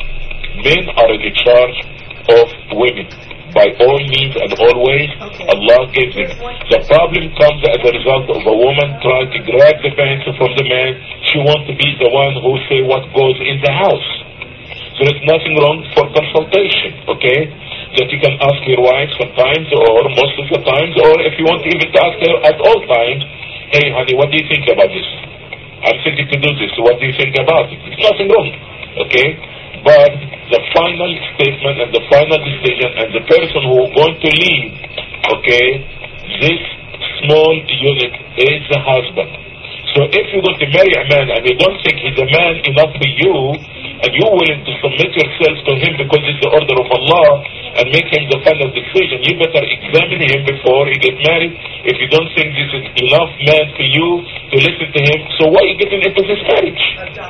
[SPEAKER 1] Men are in charge of women. By all means and all ways, Allah gives it. The problem comes as a result of a woman trying to grab the pants from the man. She wants to be the one who say what goes in the house. There is nothing wrong for consultation, okay? That you can ask your wife sometimes or most of the times, or if you want to even ask her at all times, hey honey, what do you think about this? I'm thinking to do this, what do you think about it? There's nothing wrong, okay? But the final statement and the final decision and the person who is going to lead, okay, this small unit is the husband. So if you're going to marry a man and you don't think he's a man enough for you, and you're willing to submit yourself to him because it's the order of Allah and make him the final decision, you better examine him before you get married. If you don't think this is enough man for you to listen to him, so why are you getting into this marriage?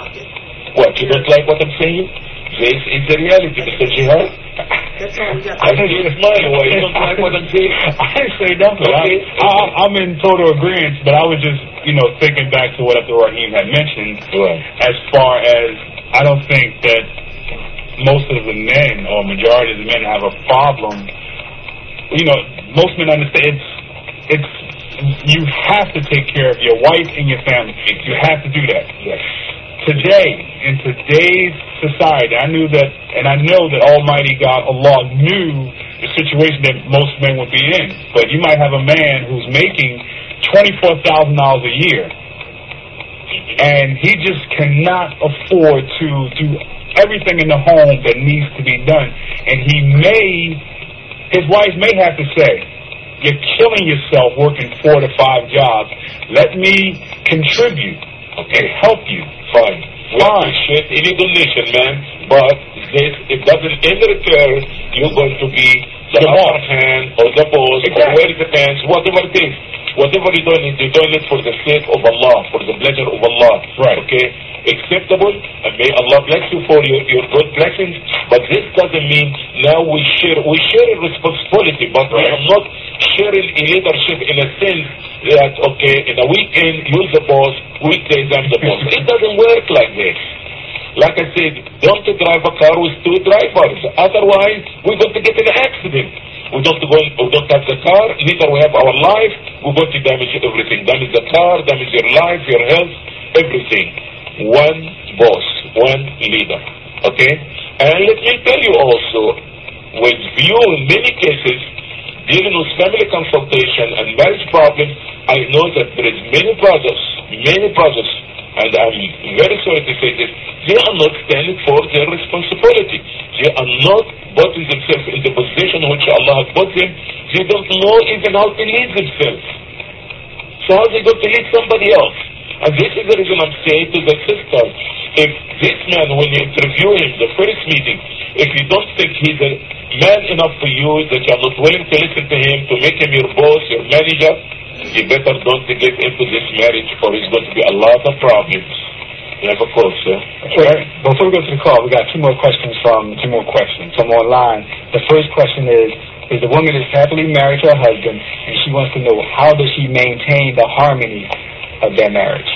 [SPEAKER 1] What, you don't like what I'm saying? This is the reality, Mister Jihad. I see you smiling. Why you don't like what I'm saying?
[SPEAKER 3] I didn't say nothing. Okay. I, I, I'm in total agreement, but I was just, you know, thinking back to what Abdul Rahim had mentioned,
[SPEAKER 1] right,
[SPEAKER 3] as far as I don't think that most of the men or majority of the men have a problem. You know, most men understand it's, it's you have to take care of your wife and your family. You have to do that.
[SPEAKER 1] Yes.
[SPEAKER 3] Today, in today's society, I knew that, and I know that Almighty God, Allah, knew the situation that most men would be in. But you might have a man who's making twenty-four thousand dollars a year, and he just cannot afford to do everything in the home that needs to be done. And he may, his wife may have to say, you're killing yourself working four to five jobs. Let me contribute and help you.
[SPEAKER 1] Fine. We appreciate any donation, man, but this, it doesn't, in return, you're going to be the, the upper hand or the boss, exactly, or wear the pants, whatever it is. Whatever you donate, you donate for the sake of Allah, for the pleasure of Allah.
[SPEAKER 3] Right.
[SPEAKER 1] Okay? Acceptable, and may Allah bless you for your, your good blessings, but this doesn't mean now we share, we share a responsibility, but right, we are not sharing a leadership in a sense that, okay, in a weekend, you're the boss, weekdays I'm the boss. It doesn't work like this. Like I said, don't drive a car with two drivers. Otherwise, we're going to get in an accident. We don't go. We don't have the car. Neither we have our life. We're going to damage everything. Damage the car. Damage your life, your health, everything. One boss, one leader. Okay. And let me tell you also, with you in many cases dealing with family consultation and marriage problems, I know that there is many brothers, many brothers, and I'm very sorry to say this, they are not standing for their responsibility. They are not putting themselves in the position which Allah has put them. They don't know even how to lead themselves. So how are they going to lead somebody else? And this is the reason I'm saying to the sisters, if this man, when you interview him, the first meeting, if you don't think he's a man enough for you, that you're not willing to listen to him, to make him your boss, your manager, you better don't get into this marriage, or it's going to be a lot of problems. You have a call, sir.
[SPEAKER 2] Right. Before we go to the call, we got two more questions from two more questions from online. The first question is: is the woman is happily married to her husband, and she wants to know how does she maintain the harmony of their marriage?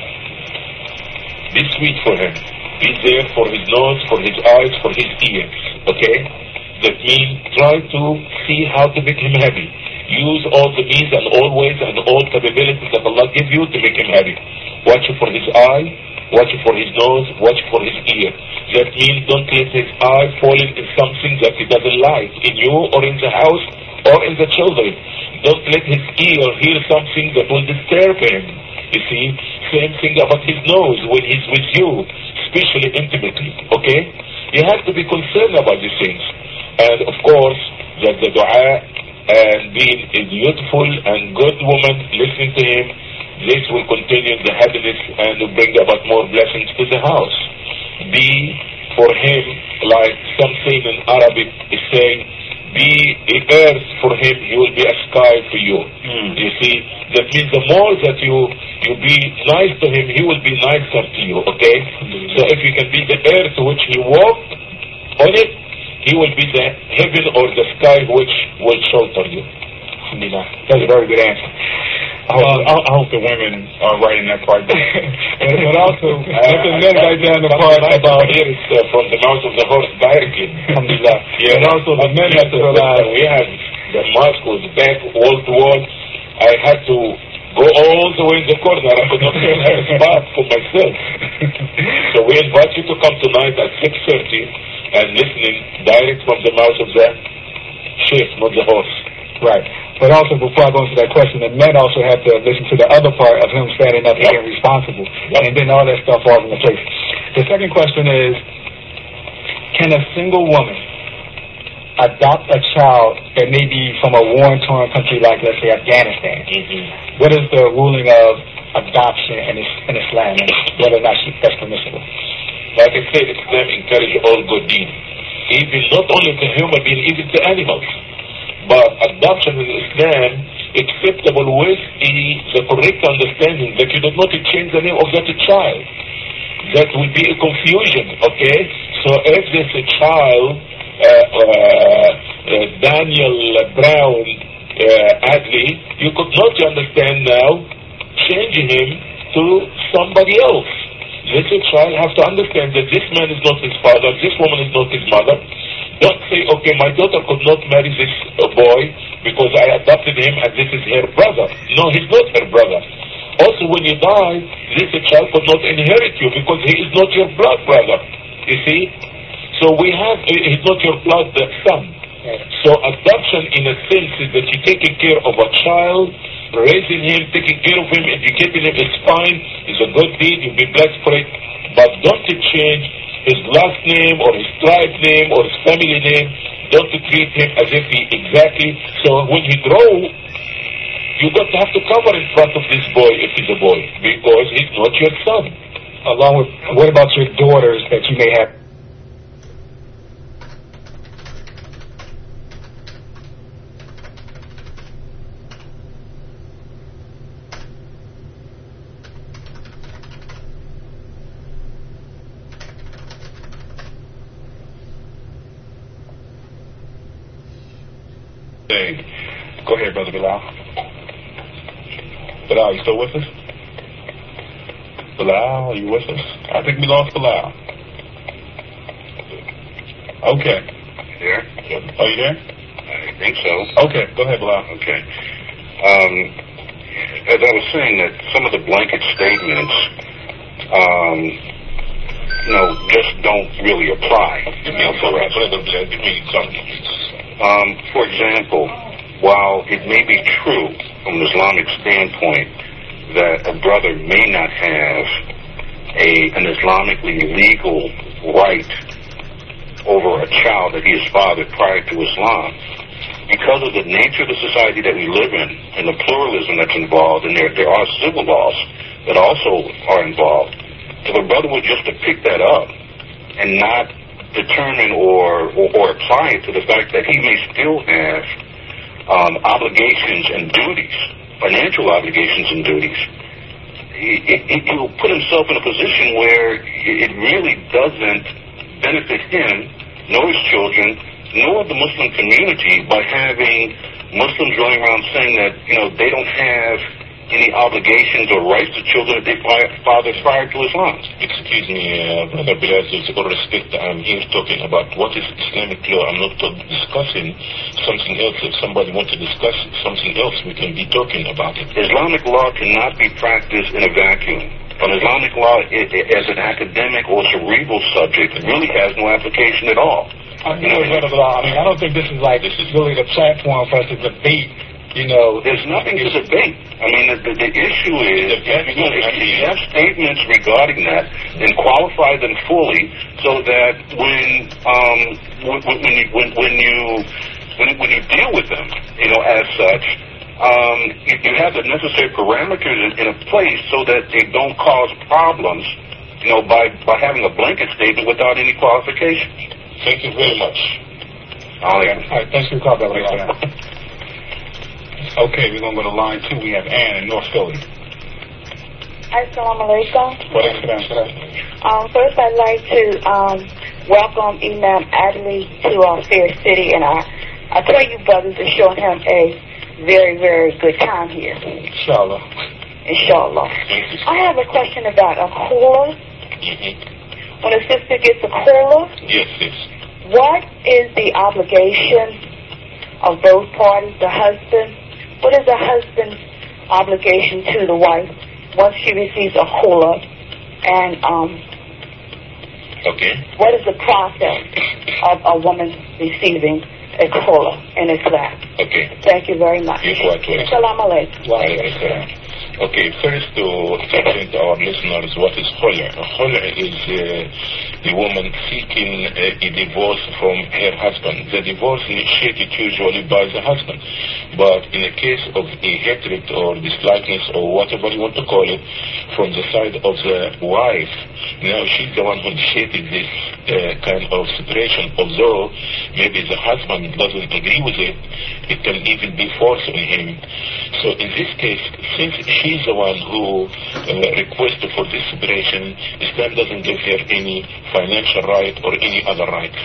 [SPEAKER 1] Be sweet for him. Be there for his nose, for his eyes, for his ears. Okay? That means try to see how to make him happy. Use all the means and all ways and all capabilities that Allah gives you to make him happy. Watch for his eye, watch for his nose, watch for his ear. That means don't let his eye fall in something that he doesn't like, in you or in the house or in the children. Don't let his ear hear something that will disturb him. You see, same thing about his nose when he's with you, especially intimately, okay? You have to be concerned about these things. And of course, that the dua and being a beautiful and good woman, listening to him, this will continue the happiness and will bring about more blessings to the house. Be for him like something in Arabic is saying, be the earth for him, he will be a sky for you. Mm. You see, that means the more that you you be nice to him, he will be nicer to you, okay? Mm-hmm. So if you can be the earth which he walked on it, he will be the heaven or the sky which will shelter you.
[SPEAKER 2] That's a very good answer.
[SPEAKER 3] I hope, um, I hope the women are writing that part down.
[SPEAKER 2] but, but also, let the men write down the part about
[SPEAKER 1] here is uh, from the mouth of the horse directly.
[SPEAKER 2] Yeah, and also the men have to realize
[SPEAKER 1] we have the mosque was back wall to wall. I had to go all the way in the corner. I could not even have a spot for myself. So we invite you to come tonight at six thirty and listening direct from the mouth of the sheikh, not the horse.
[SPEAKER 2] Right. But also, before I go into that question, the men also have to listen to the other part of him standing up and being responsible. Yep. And then all that stuff falls into place. The second question is, can a single woman adopt a child that may be from a war-torn country like, let's say, Afghanistan?
[SPEAKER 1] Mm-hmm.
[SPEAKER 2] What is the ruling of adoption in, in Islam, and whether or not that's permissible?
[SPEAKER 1] Like I said, Islam encourages all good deeds. Even not only to human beings, even to animals. But adoption in Islam acceptable with the, the correct understanding that you do not change the name of that child. That will be a confusion, okay? So if there's a child, uh, uh, uh, Daniel Brown uh, Adley, you could not understand now changing him to somebody else. Let the child have to understand that this man is not his father, this woman is not his mother. Don't say, okay, my daughter could not marry this uh, boy because I adopted him and this is her brother. No, he's not her brother. Also, when you die, this child could not inherit you because he is not your blood brother. You see? So we have, he's not your blood son. So adoption in a sense is that you're taking care of a child, raising him, taking care of him, educating him, it's fine, it's a good deed, you'll be blessed for it. But don't change his last name or his tribe name or his family name. Don't treat him as if he exactly. So when he grows, you don't have to cover in front of this boy if he's a boy because he's not your son.
[SPEAKER 2] Along with, what about your daughters that you may have?
[SPEAKER 3] Go ahead, Brother Bilal. Bilal, you still with us? Bilal, are you with us? I think we lost Bilal. Okay.
[SPEAKER 6] There?
[SPEAKER 3] Are you there?
[SPEAKER 6] I think so.
[SPEAKER 3] Okay, go ahead, Bilal.
[SPEAKER 6] Okay. Um, as I was saying, that some of the blanket statements, um, you know, just don't really apply.
[SPEAKER 1] Give me a brother, brother, give me example.
[SPEAKER 6] Um, for example, while it may be true from an Islamic standpoint that a brother may not have a an Islamically legal right over a child that he has fathered prior to Islam, because of the nature of the society that we live in and the pluralism that's involved, and there there are civil laws that also are involved, if a brother were just to pick that up and not determine or, or, or apply it to the fact that he may still have um, obligations and duties, financial obligations and duties, he, he, he will put himself in a position where it really doesn't benefit him, nor his children, nor the Muslim community by having Muslims running around saying that, you know, they don't have any obligations or rights to children that they fathered prior to Islam.
[SPEAKER 1] Excuse me, uh, Brother Bilal, with all respect, I'm here talking about what is Islamic law. I'm not discussing something else. If somebody wants to discuss something else, we can be talking about it.
[SPEAKER 6] Islamic law cannot be practiced in a vacuum. An Islamic law, it, it, as an academic or cerebral subject, really has no application at all.
[SPEAKER 2] I mean, I mean, I don't think this is like this is really the platform for us to debate. You know,
[SPEAKER 6] there's nothing to debate. I mean, the, the, the issue is that you, know, if you have statements regarding that, then qualify them fully so that when um, when, when you when, when you when, when you deal with them, you know, as such, um, you, you have the necessary parameters in, in a place so that they don't cause problems, you know, by by having a blanket statement without any qualification.
[SPEAKER 1] Thank you very much.
[SPEAKER 6] All right.
[SPEAKER 2] All right. Thanks for your call, brother.
[SPEAKER 3] Okay, we're going to go to line two. We have Ann in North Philly.
[SPEAKER 7] Assalamu alaikum. Um, first, I'd like to um, welcome Imam Adley to our Fair City, and I, I pray you brothers are showing him a very, very good time here.
[SPEAKER 2] Inshallah.
[SPEAKER 7] Inshallah. I have a question about a cooler.
[SPEAKER 1] Mm-hmm.
[SPEAKER 7] When a sister gets a cooler,
[SPEAKER 1] yes, yes.
[SPEAKER 7] What is the obligation of both parties, the husband? What is the husband's obligation to the wife once she receives a khula? And um,
[SPEAKER 1] okay.
[SPEAKER 7] What is the process of a woman receiving a khula in Islam?
[SPEAKER 1] Okay.
[SPEAKER 7] Thank you very much.
[SPEAKER 1] You're quite welcome.
[SPEAKER 7] Assalamu alaikum.
[SPEAKER 1] Okay, first to explain to our listeners what is khula. Khula is uh, the woman seeking uh, a divorce from her husband. The divorce initiated usually by the husband. But in the case of a hatred or dislikeness or whatever you want to call it, from the side of the wife, now she's the one who initiated this uh, kind of separation. Although maybe the husband doesn't agree with it, it can even be forced on him. So in this case, since she's the one who uh, requested for this separation, Islam doesn't give her any financial right or any other rights.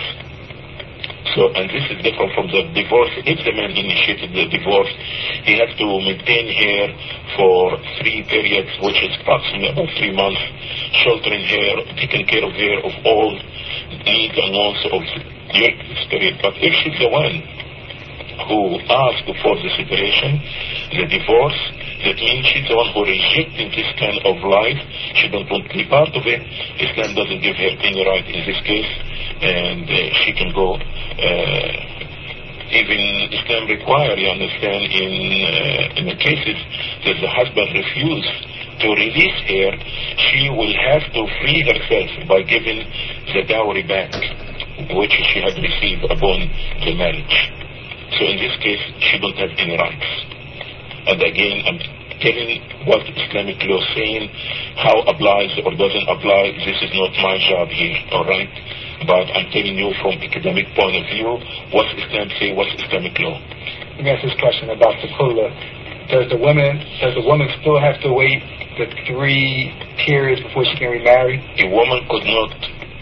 [SPEAKER 1] So, and this is different from the divorce. If the man initiated the divorce, he has to maintain her for three periods, which is approximately about three months, sheltering her, taking care of her of all needs and wants of your spirit. But if she's the one who asked for the separation, the divorce, that means she's the one who rejected this kind of life. She don't want to be part of it. Islam doesn't give her any right in this case, and uh, she can go. Uh, even Islam require, you understand, in uh, in the cases that the husband refused to release her, she will have to free herself by giving the dowry back, which she had received upon the marriage. So in this case, she don't have any rights. And again, I'm telling what Islamic law is saying, how applies or doesn't apply. This is not my job here, all right? But I'm telling you from academic point of view, what's Islam say, what's Islamic law.
[SPEAKER 2] Let me ask this question about the khula. Does the woman, does the woman still have to wait the three periods before she can remarry?
[SPEAKER 1] A woman could not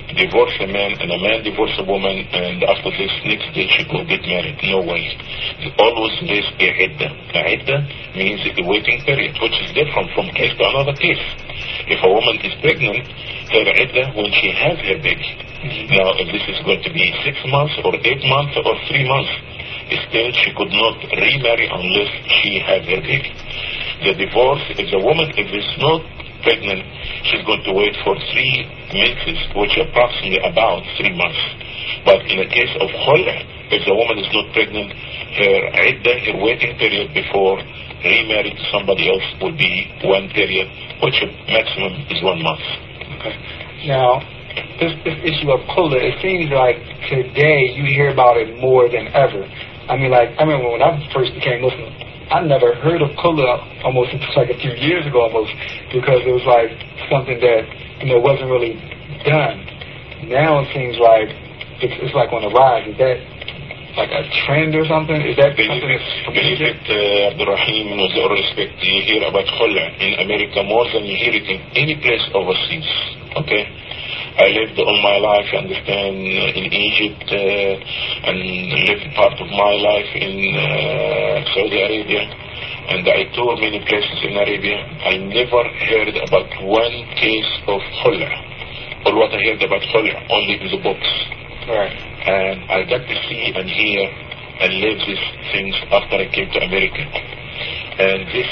[SPEAKER 1] divorce a man and a man divorce a woman, and after this next day she go get married. No way. Always there's a idda. A idda means a waiting period, which is different from case to another case. If a woman is pregnant, her idda when she has her baby. Mm-hmm. Now, if this is going to be six months or eight months or three months, still she could not remarry unless she had her baby. The divorce, if the woman if is not pregnant, she's going to wait for three menses, which are approximately about three months. But in the case of khula, if the woman is not pregnant, her idda, her waiting period before remarried to somebody else would be one period, which maximum is one month.
[SPEAKER 2] Okay. Now, this, this issue of khula, it seems like today you hear about it more than ever. I mean, like, I remember when I first became Muslim, I never heard of khula almost until like a few years ago almost, because it was like something that, you know, wasn't really done. Now it seems like it's, it's like on the rise. Is that like a trend or something? Is that
[SPEAKER 1] believe
[SPEAKER 2] something
[SPEAKER 1] it,
[SPEAKER 2] that's
[SPEAKER 1] believe it, uh, Abdurrahim, with all respect, you hear about khula in America more than you hear it in any place overseas. Okay? I lived all my life, I understand, in Egypt, uh, and lived part of my life in uh, Saudi Arabia, and I toured many places in Arabia. I never heard about one case of khula. All what I heard about khula, only in the books.
[SPEAKER 2] Right.
[SPEAKER 1] And I got to see and hear and live these things after I came to America. And this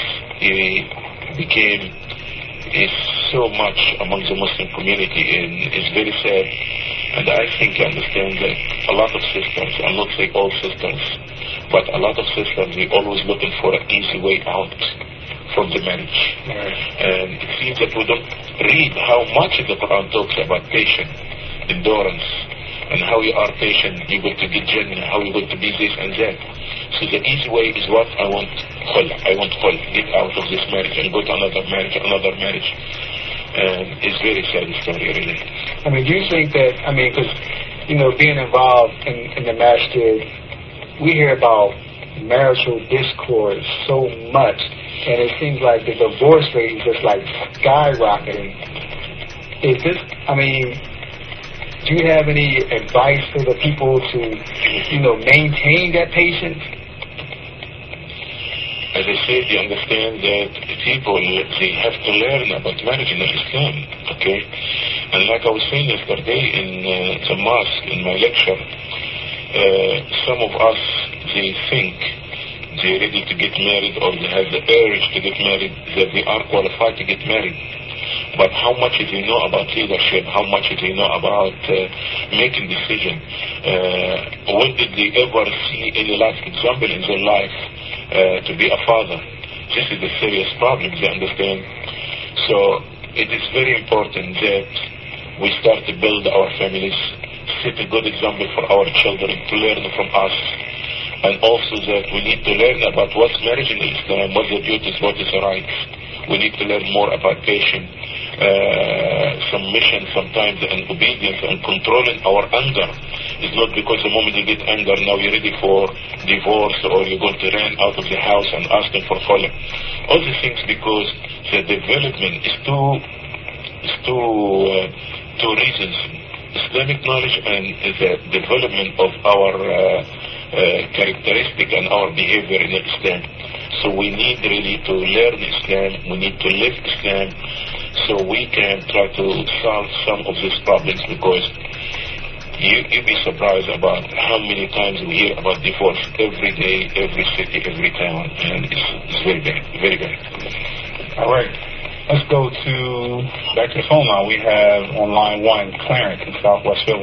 [SPEAKER 1] uh, became is so much among the Muslim community, and it's very sad. And I think you understand that a lot of sisters, I'm not saying all sisters, but a lot of sisters, they're always looking for an easy way out from the marriage.
[SPEAKER 2] Right.
[SPEAKER 1] And it seems that we don't read how much the Quran talks about patience, endurance, and how you are patient, you're going to get Jannah, how you're going to be this and that. So the easy way is what? I want khula. I want khula. Get out of this marriage and go to another marriage, another marriage. And it's very sad story, really.
[SPEAKER 2] I mean, do you think that, I mean, because, you know, being involved in, in the masjid, we hear about marital discord so much, and it seems like the divorce rate is just like skyrocketing. Is this, I mean, do you have any advice for the people to, you know, maintain that patience?
[SPEAKER 1] As I said, you understand that people, they have to learn about marriage in Islam, okay? And like I was saying yesterday in uh, the mosque, in my lecture, uh, some of us, they think they're ready to get married, or they have the urge to get married, that they are qualified to get married. But how much do they know about leadership? How much do they know about uh, making decisions? Uh, when did they ever see any life example in their life uh, to be a father? This is a serious problem, you understand? So it is very important that we start to build our families, set a good example for our children to learn from us. And also that we need to learn about what's marriage in Islam, what the duties, what is the rights. We need to learn more about patience, uh, submission sometimes, and obedience, and controlling our anger. It's not because the moment you get anger, now you're ready for divorce, or you're going to run out of the house and asking for khula. All these things because the development is two, is two, uh, two reasons. Islamic knowledge and the development of our uh, uh, characteristic and our behavior in Islam. So we need really to learn Islam, we need to live Islam, so we can try to solve some of these problems, because you, you'd be surprised about how many times we hear about divorce every day, every city, every town, and it's, it's very bad, very bad.
[SPEAKER 3] All right. Let's go to, back to the phone line. We have on line one, Clarence in Southwest Philly.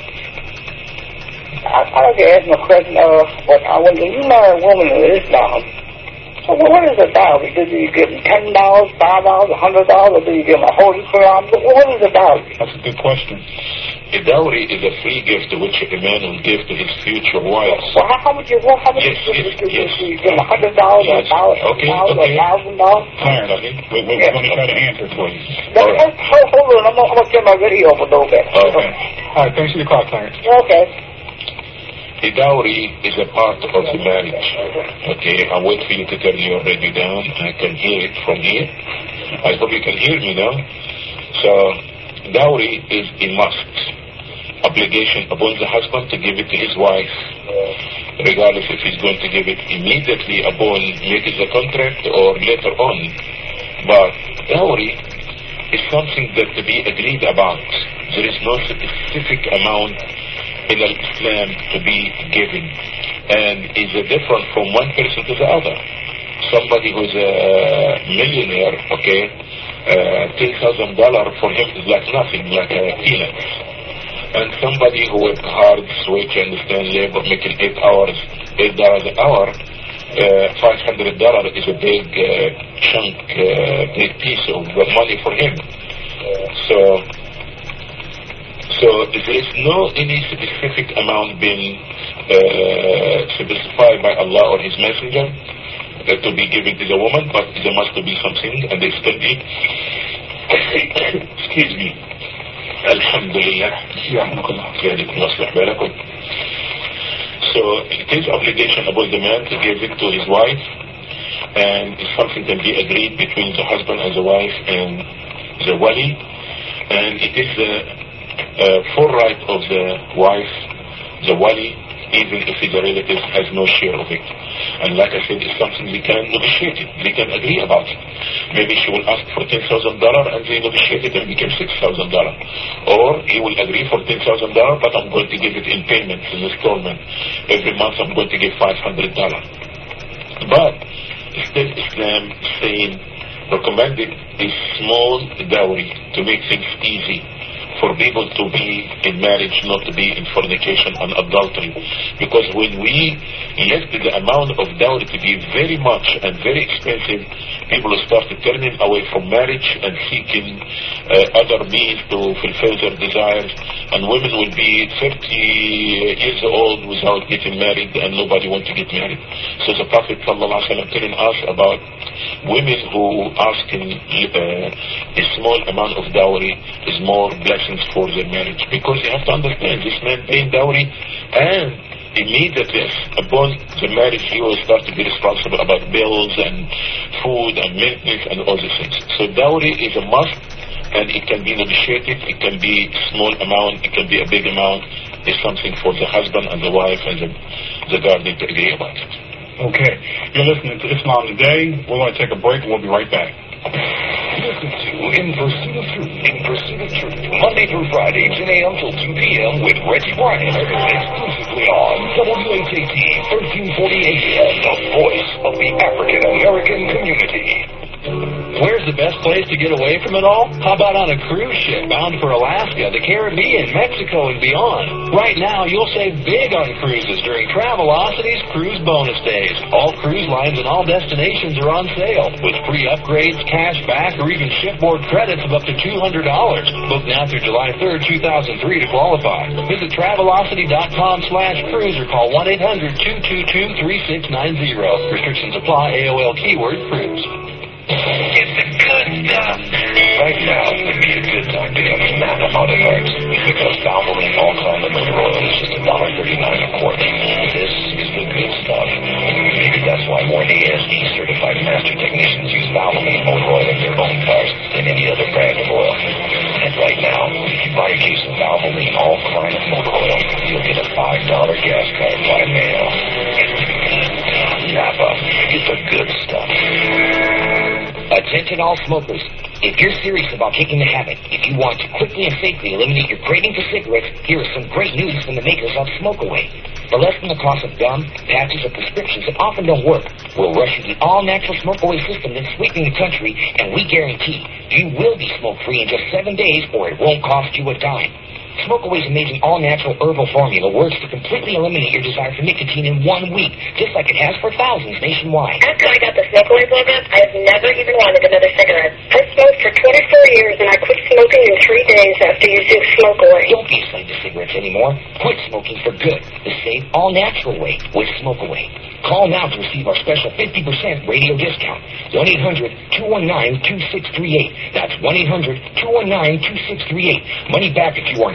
[SPEAKER 8] I, I like to ask my question, uh, what, uh, when you marry a woman in Islam, so what is the dowry? Do you give them ten dollars, five dollars, a hundred dollars, or do you give them a Holy Quran? What is the dowry?
[SPEAKER 3] That's a good question.
[SPEAKER 1] A dowry is a free gift which a man will give to his future wife.
[SPEAKER 8] Well, how, how much you well, how much
[SPEAKER 1] yes,
[SPEAKER 8] you
[SPEAKER 1] yes,
[SPEAKER 8] give
[SPEAKER 1] yes.
[SPEAKER 8] you give them a hundred dollars, or a dollar,
[SPEAKER 1] okay,
[SPEAKER 8] dollars,
[SPEAKER 1] okay.
[SPEAKER 8] or a thousand dollars?
[SPEAKER 3] Clarence, okay. we, we're yeah. going to try to answer for you.
[SPEAKER 8] Now, right. hold, hold on, I'm, I'm going to turn my video up a little bit.
[SPEAKER 1] Okay.
[SPEAKER 2] All right, thanks for your call, Clarence.
[SPEAKER 8] Okay.
[SPEAKER 1] The dowry is a part of the marriage. Okay, I'll wait for you to turn your radio down. I can hear it from here. I hope you can hear me now. So, dowry is a must. obligation upon the husband to give it to his wife, regardless if he's going to give it immediately upon making the contract or later on. But dowry is something that to be agreed about. There is no specific amount in Islam to be given, and is different from one person to the other. Somebody who's a millionaire, okay, uh, ten thousand dollars for him is like nothing, like a peanut. And somebody who works hard, switch, understand labor, making eight hours, eight dollars an hour, uh, five hundred dollars is a big uh, chunk, uh, big piece of money for him. So, so there is no any specific amount being uh, specified by Allah or His Messenger uh, to be given to the woman, but there must be something, and they still be. Excuse me. Alhamdulillah. So it is obligation upon the man to give it to his wife, and if something can be agreed between the husband and the wife and the wali, and it is the uh, full right of the wife, the wali, even if the relative has no share of it. And like I said, it's something they can negotiate it. They can agree about it. Maybe she will ask for ten thousand dollars and they negotiate it and become six thousand dollars. Or he will agree for ten thousand dollars, but I'm going to give it in payments, in installment. Every month I'm going to give five hundred dollars. But still Islam saying, recommended a small dowry to make things easy for people to be in marriage, not to be in fornication and adultery. Because when we left the amount of dowry to be very much and very expensive, people start turning away from marriage and seeking uh, other means to fulfill their desires, and women will be thirty years old without getting married, and nobody wants to get married. So the Prophet ﷺ telling us about women who asking uh, a small amount of dowry is more blessings for their marriage, because you have to understand this man paying dowry, and immediately upon the marriage you will start to be responsible about bills and food and maintenance and all these things. So dowry is a must, and it can be negotiated, it can be small amount, it can be a big amount. It's something for the husband and the wife and the, the guardian to agree about it.
[SPEAKER 3] Okay, you're listening to Islam Today. We're going to take a break and we'll be right back.
[SPEAKER 4] Listen to In Pursuit of Truth, In Pursuit of Truth, Monday through Friday, ten a.m. till two p.m. with Reggie Bryant, exclusively on W H A T thirteen forty A M, the voice of the African American community.
[SPEAKER 9] Where's the best place to get away from it all? How about on a cruise ship bound for Alaska, the Caribbean, Mexico, and beyond? Right now, you'll save big on cruises during Travelocity's Cruise Bonus Days. All cruise lines and all destinations are on sale, with free upgrades, cash back, or even shipboard credits of up to two hundred dollars. Book now through July third, two thousand three to qualify. Visit Travelocity.com slash cruise or call one eight hundred, two two two, three six nine zero. Restrictions apply. A O L keyword cruise.
[SPEAKER 4] It's the good stuff. Right now, would be a good time to get mad about it hurts, because Valvoline all-climate motor oil is just one dollar thirty-nine a quart. This is the good stuff. Maybe that's why more A S E certified master technicians use Valvoline motor oil in their own cars than any other brand of oil. And right now, if you buy a case of Valvoline all-climate motor oil, you'll get a five dollar gas card by mail. It's the good stuff. Napa, it's the good stuff.
[SPEAKER 10] Attention all smokers. If you're serious about kicking the habit, if you want to quickly and safely eliminate your craving for cigarettes, here is some great news from the makers of Smoke Away. For less than the cost of gum, patches, or prescriptions that often don't work, we'll rush you the all-natural Smoke Away system that's sweeping the country, and we guarantee you will be smoke-free in just seven days, or it won't cost you a dime. Smoke Away's amazing all-natural herbal formula works to completely eliminate your desire for nicotine in one week, just like it has for thousands nationwide.
[SPEAKER 5] After I got the Smoke Away program, I have never even wanted another cigarette. I smoked for twenty-four years, and I quit smoking in three days after using Smoke Away.
[SPEAKER 10] Don't be a slave to cigarettes anymore. Quit smoking for good. The safe, all-natural way with Smoke Away. Call now to receive our special fifty percent radio discount. one eight hundred, two one nine, two six three eight. That's one eight hundred, two one nine, two six three eight. Money back if you aren't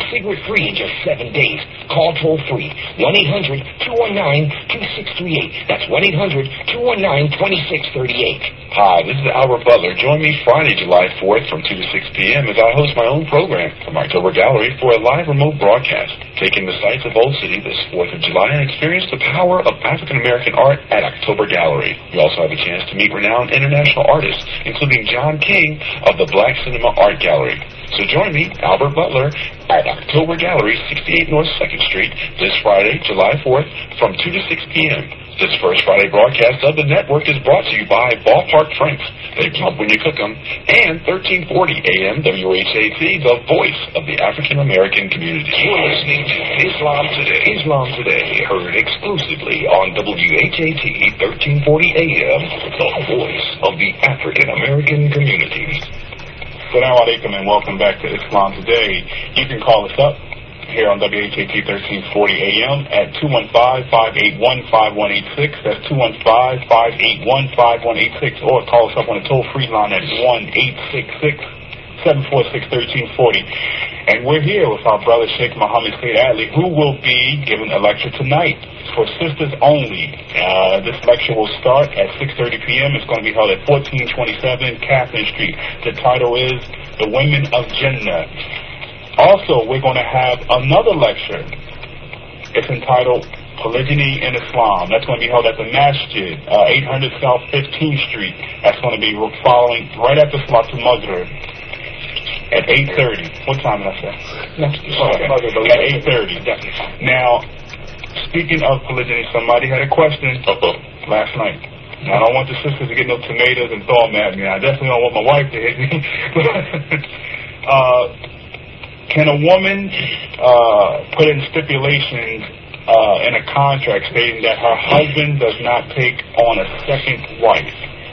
[SPEAKER 10] cigarette-free in just seven days. Call toll-free, one eight hundred, two one nine, two six three eight. That's one eight hundred, two one nine, two six three eight.
[SPEAKER 11] Hi, this is Albert Butler. Join me Friday, July fourth from two to six p.m. as I host my own program from October Gallery for a live remote broadcast, taking the sights of Old City this fourth of July and experience the power of African-American art at October Gallery. You also have a chance to meet renowned international artists, including John King of the Black Cinema Art Gallery. So join me, Albert Butler, at October Gallery, sixty-eight North second Street, this Friday, July fourth, from two to six p.m. This first Friday broadcast of the network is brought to you by Ballpark Franks. They plump when you cook them. And thirteen forty A M W H A T, the voice of the African-American community.
[SPEAKER 4] You're listening to Islam Today. Islam Today, heard exclusively on W H A T thirteen forty A M, the voice of the African-American community.
[SPEAKER 3] Assalamu alaikum and welcome back to Islam Today. You can call us up here on W H A T thirteen forty A M at two one five, five eight one, five one eight six. That's two one five, five eight one, five one eight six. Or call us up on the toll-free line at one eight six six, seven four six, one three four zero. And we're here with our brother Sheikh Muhammad Said Adli, who will be giving a lecture tonight for sisters only. Uh, this lecture will start at six thirty p.m. It's going to be held at fourteen twenty-seven Catherine Street. The title is The Women of Jannah. Also, we're going to have another lecture. It's entitled Polygyny in Islam. That's going to be held at the Masjid, uh, eight hundred South fifteenth Street. That's going to be following right after Salatul Maghrib at eight thirty. What time did I say? No, okay. At eight thirty. Now, speaking of polygyny, somebody had a question last night. Now, I don't want the sisters to get no tomatoes and throw them at me. I definitely don't want my wife to hit me. uh... Can a woman uh, put in stipulations uh, in a contract stating that her husband does not take on a second wife?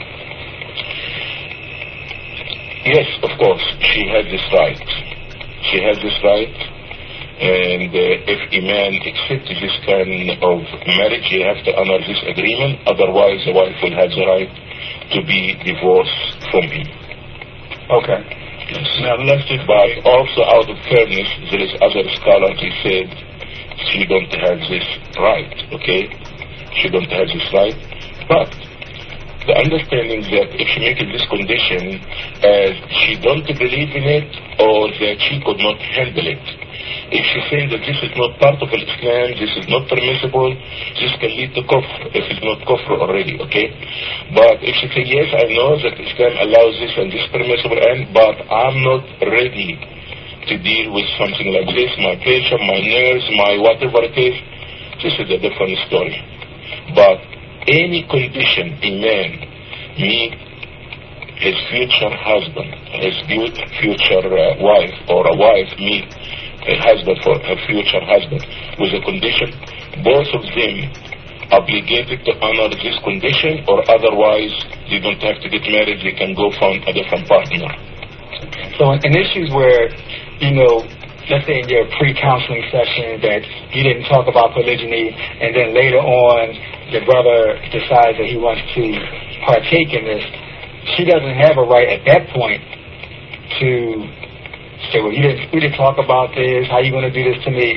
[SPEAKER 1] Yes, of course. She has this right. She has this right. And uh, if a man accepts this kind of marriage, he has to honor this agreement. Otherwise, the wife will have the right to be divorced from him.
[SPEAKER 3] Okay.
[SPEAKER 1] Yes. Now, let's just but also out of fairness, there is other scholars who said she don't have this right, okay? She don't have this right. But the understanding that if she makes this condition as she don't believe in it or that she could not handle it. If she says that this is not part of Islam, this is not permissible, this can lead to kufr if it's not kufr already, okay? But if she says, yes, I know that Islam allows this and this permissible, and but I'm not ready to deal with something like this, my patient, my nurse, my whatever it is, this is a different story. But any condition a man meet his future husband, his future uh, wife, or a wife meet a husband for her future husband with a condition, both of them obligated to honor this condition, or otherwise they don't have to get married, they can go find a different partner.
[SPEAKER 2] So in issues where, you know, let's say in your pre-counseling session that you didn't talk about polygyny, and then later on the brother decides that he wants to partake in this, she doesn't have a right at that point to say, well, you didn't, we didn't talk about this, how are you going to do this to me?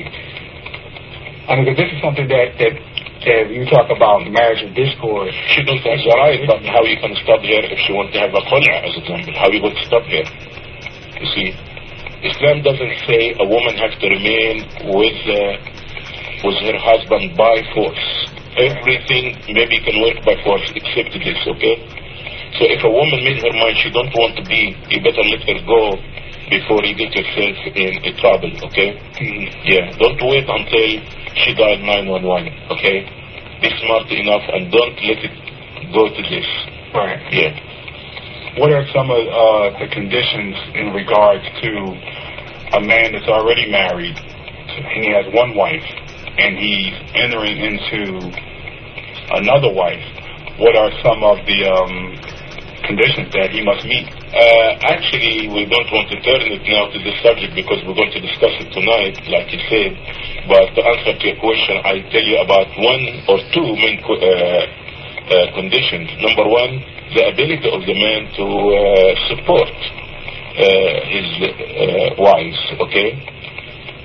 [SPEAKER 2] I mean, because this is something that, that, that you talk about marriage and discord.
[SPEAKER 1] She doesn't have the right, but how you can stop her if she wants to have a khul'a, as example? How you going to stop her? You see, Islam doesn't say a woman has to remain with, uh, with her husband by force. Everything maybe can work by force except this, okay? So if a woman made her mind she don't want to be, you better let her go before you get yourself in a trouble, okay? Mm-hmm. Yeah, don't wait until she died nine one one, okay? Be smart enough and don't let it go to this.
[SPEAKER 3] Right.
[SPEAKER 1] Yeah.
[SPEAKER 3] What are some of uh, the conditions in regards to a man that's already married and he has one wife and he's entering into another wife? What are some of the um, conditions that he must meet?
[SPEAKER 1] Uh, actually, we don't want to turn it now to this subject because we're going to discuss it tonight, like you said. But to answer to your question, I tell you about one or two main co- uh, uh, conditions. Number one, the ability of the man to uh, support uh, his uh, wives, okay?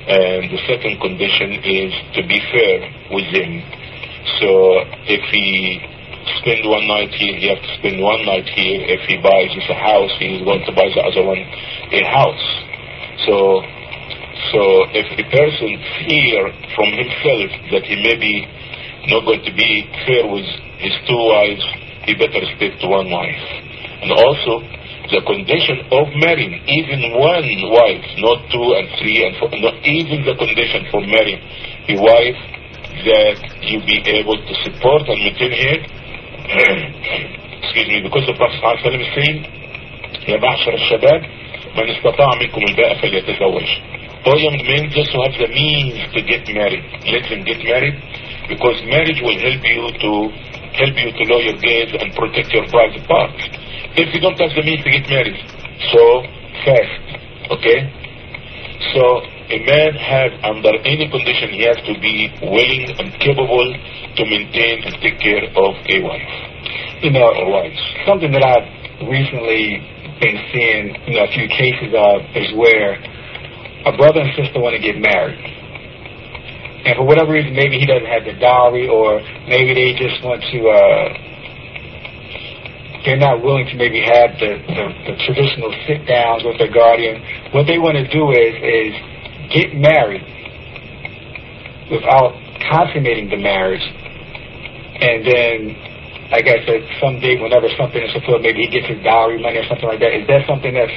[SPEAKER 1] And the second condition is to be fair with him. So if he spend one night here, he has to spend one night here. If he buys just a house, he is going to buy the other one a house. So so if a person fear from himself that he may be not going to be fair with his two wives, he better stick to one wife. And also, the condition of marrying even one wife, not two and three and four, not even the condition for marrying a wife that you be able to support and maintain her. Excuse me, because the Prophet ﷺ is saying, يا معشر الشباب من استطاع منكم الباءة فليتزوج. Oh young men, just to have the means to get married, let them get married, because marriage will help you to help you to know your gaze and protect your private parts. If you don't have the means to get married, so fast, okay? So a man has, under any condition, he has to be willing and capable to maintain and take care of a wife.
[SPEAKER 2] You know,
[SPEAKER 1] or wives.
[SPEAKER 2] Something that I've recently been seeing, you know, a few cases of is where a brother and sister want to get married. And for whatever reason, maybe he doesn't have the dowry, or maybe they just want to, uh, they're not willing to maybe have the, the, the traditional sit-downs with their guardian. What they want to do is, is get married without consummating the marriage. And then, like I said, someday, whenever something is fulfilled, maybe he gets his dowry money or something like that. Is that something that's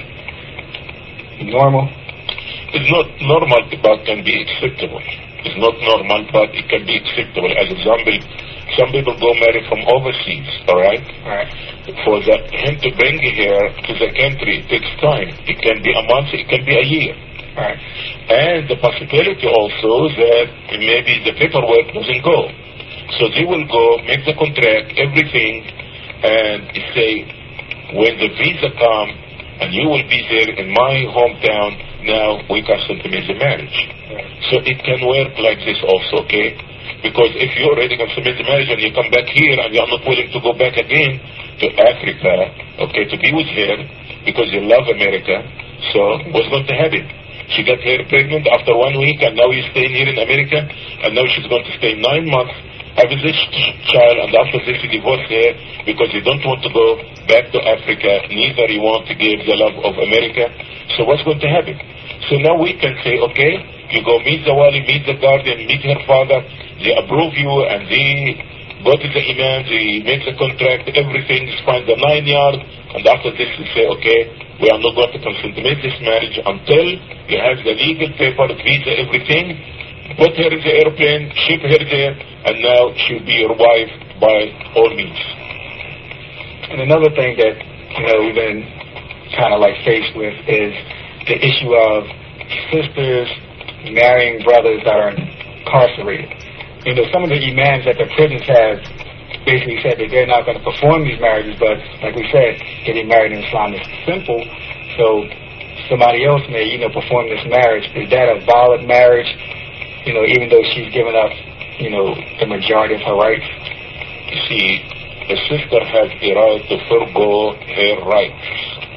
[SPEAKER 2] normal?
[SPEAKER 1] It's not normal, but can be acceptable. It's not normal, but it can be acceptable. As example, some people go marry from overseas, all right?
[SPEAKER 2] All right.
[SPEAKER 1] For the, him to bring her to the country, it takes time. It can be a month, it can be a year.
[SPEAKER 2] All right.
[SPEAKER 1] And the possibility also that maybe the paperwork doesn't go. So they will go, make the contract, everything, and say, when the visa comes, and you will be there in my hometown, now we can consummate the marriage.
[SPEAKER 2] Right.
[SPEAKER 1] So it can work like this also, okay? Because if you already consummate the marriage and you come back here and you are not willing to go back again to Africa, okay, to be with her, because you love America, so what's going to happen? She got her pregnant after one week, and now you're staying here in America, and now she's going to stay nine months, have this child, and after this you divorce her because you don't want to go back to Africa, neither you want to give the love of America. So what's going to happen? So now we can say, okay, you go meet the wali, meet the guardian, meet her father, they approve you, and they go to the imam, they make the contract, everything is fine, the nine yards, and after this you say, okay, we are not going to consummate this marriage until you have the legal paper, visa, everything, put her in the airplane, ship her there, and now she'll be your wife by all means.
[SPEAKER 2] And another thing that, you know, we've been kind of like faced with is the issue of sisters marrying brothers that are incarcerated. You know, some of the imams at the prisons have basically said that they're not going to perform these marriages, but like we said, getting married in Islam is simple. So somebody else may, you know, perform this marriage. Is that a valid marriage? You know, even though she's given up, you know, the majority of her rights?
[SPEAKER 1] You see, the sister has a right to forego her rights,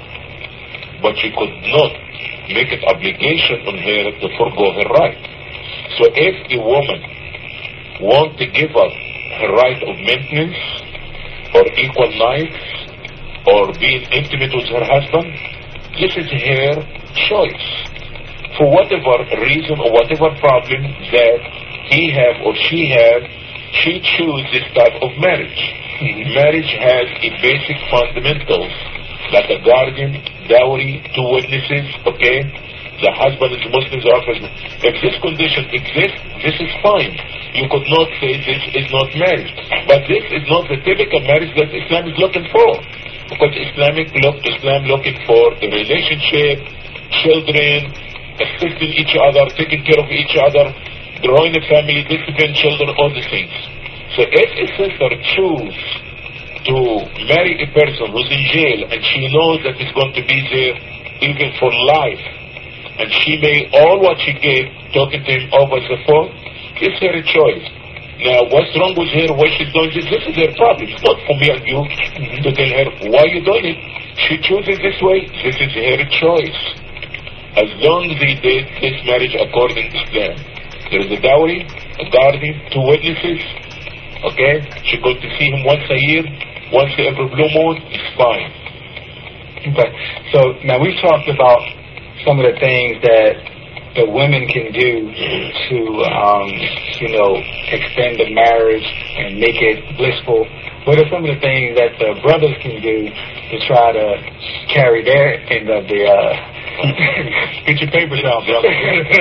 [SPEAKER 1] but she could not make it obligation on her to forego her right. So if a woman wants to give up her right of maintenance, or equal nights, or being intimate with her husband, this is her choice. For whatever reason or whatever problem that he have or she have, she choose this type of marriage. Mm-hmm. Marriage has a basic fundamentals, like a guardian, dowry, two witnesses, okay? The husband is Muslim, the wife is Muslim. If this condition exists, this is fine. You could not say this is not marriage. But this is not the typical marriage that Islam is looking for. Because Islamic look, Islam looking for a relationship, children, assisting each other, taking care of each other, growing a family, discipline children, all these things. So if a sister chooses to marry a person who's in jail and she knows that he's going to be there even for life, and she may all what she gave talking to him over the phone, it's her choice. Now, what's wrong with her? Why she's doing this? This is her problem. It's not for me and you to tell her why you're doing it. She chooses this way. This is her choice. as long as they did this marriage according to Islam. There is a dowry, a guardian, two witnesses, okay? She goes to see him once a year, once every blue moon, it's fine.
[SPEAKER 2] Okay, so now we've talked about some of the things that the women can do to, um, you know, extend the marriage and make it blissful. What are some of the things that the brothers can do to try to carry their end of the... Uh,
[SPEAKER 3] Get your papers out, brother.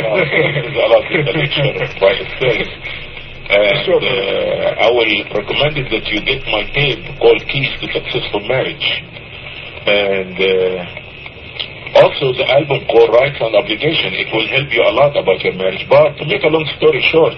[SPEAKER 1] By itself. And uh, I will recommend it that you get my tape called Keys to Successful Marriage. And uh, also the album called Rights and Obligation. It will help you a lot about your marriage. But to make a long story short,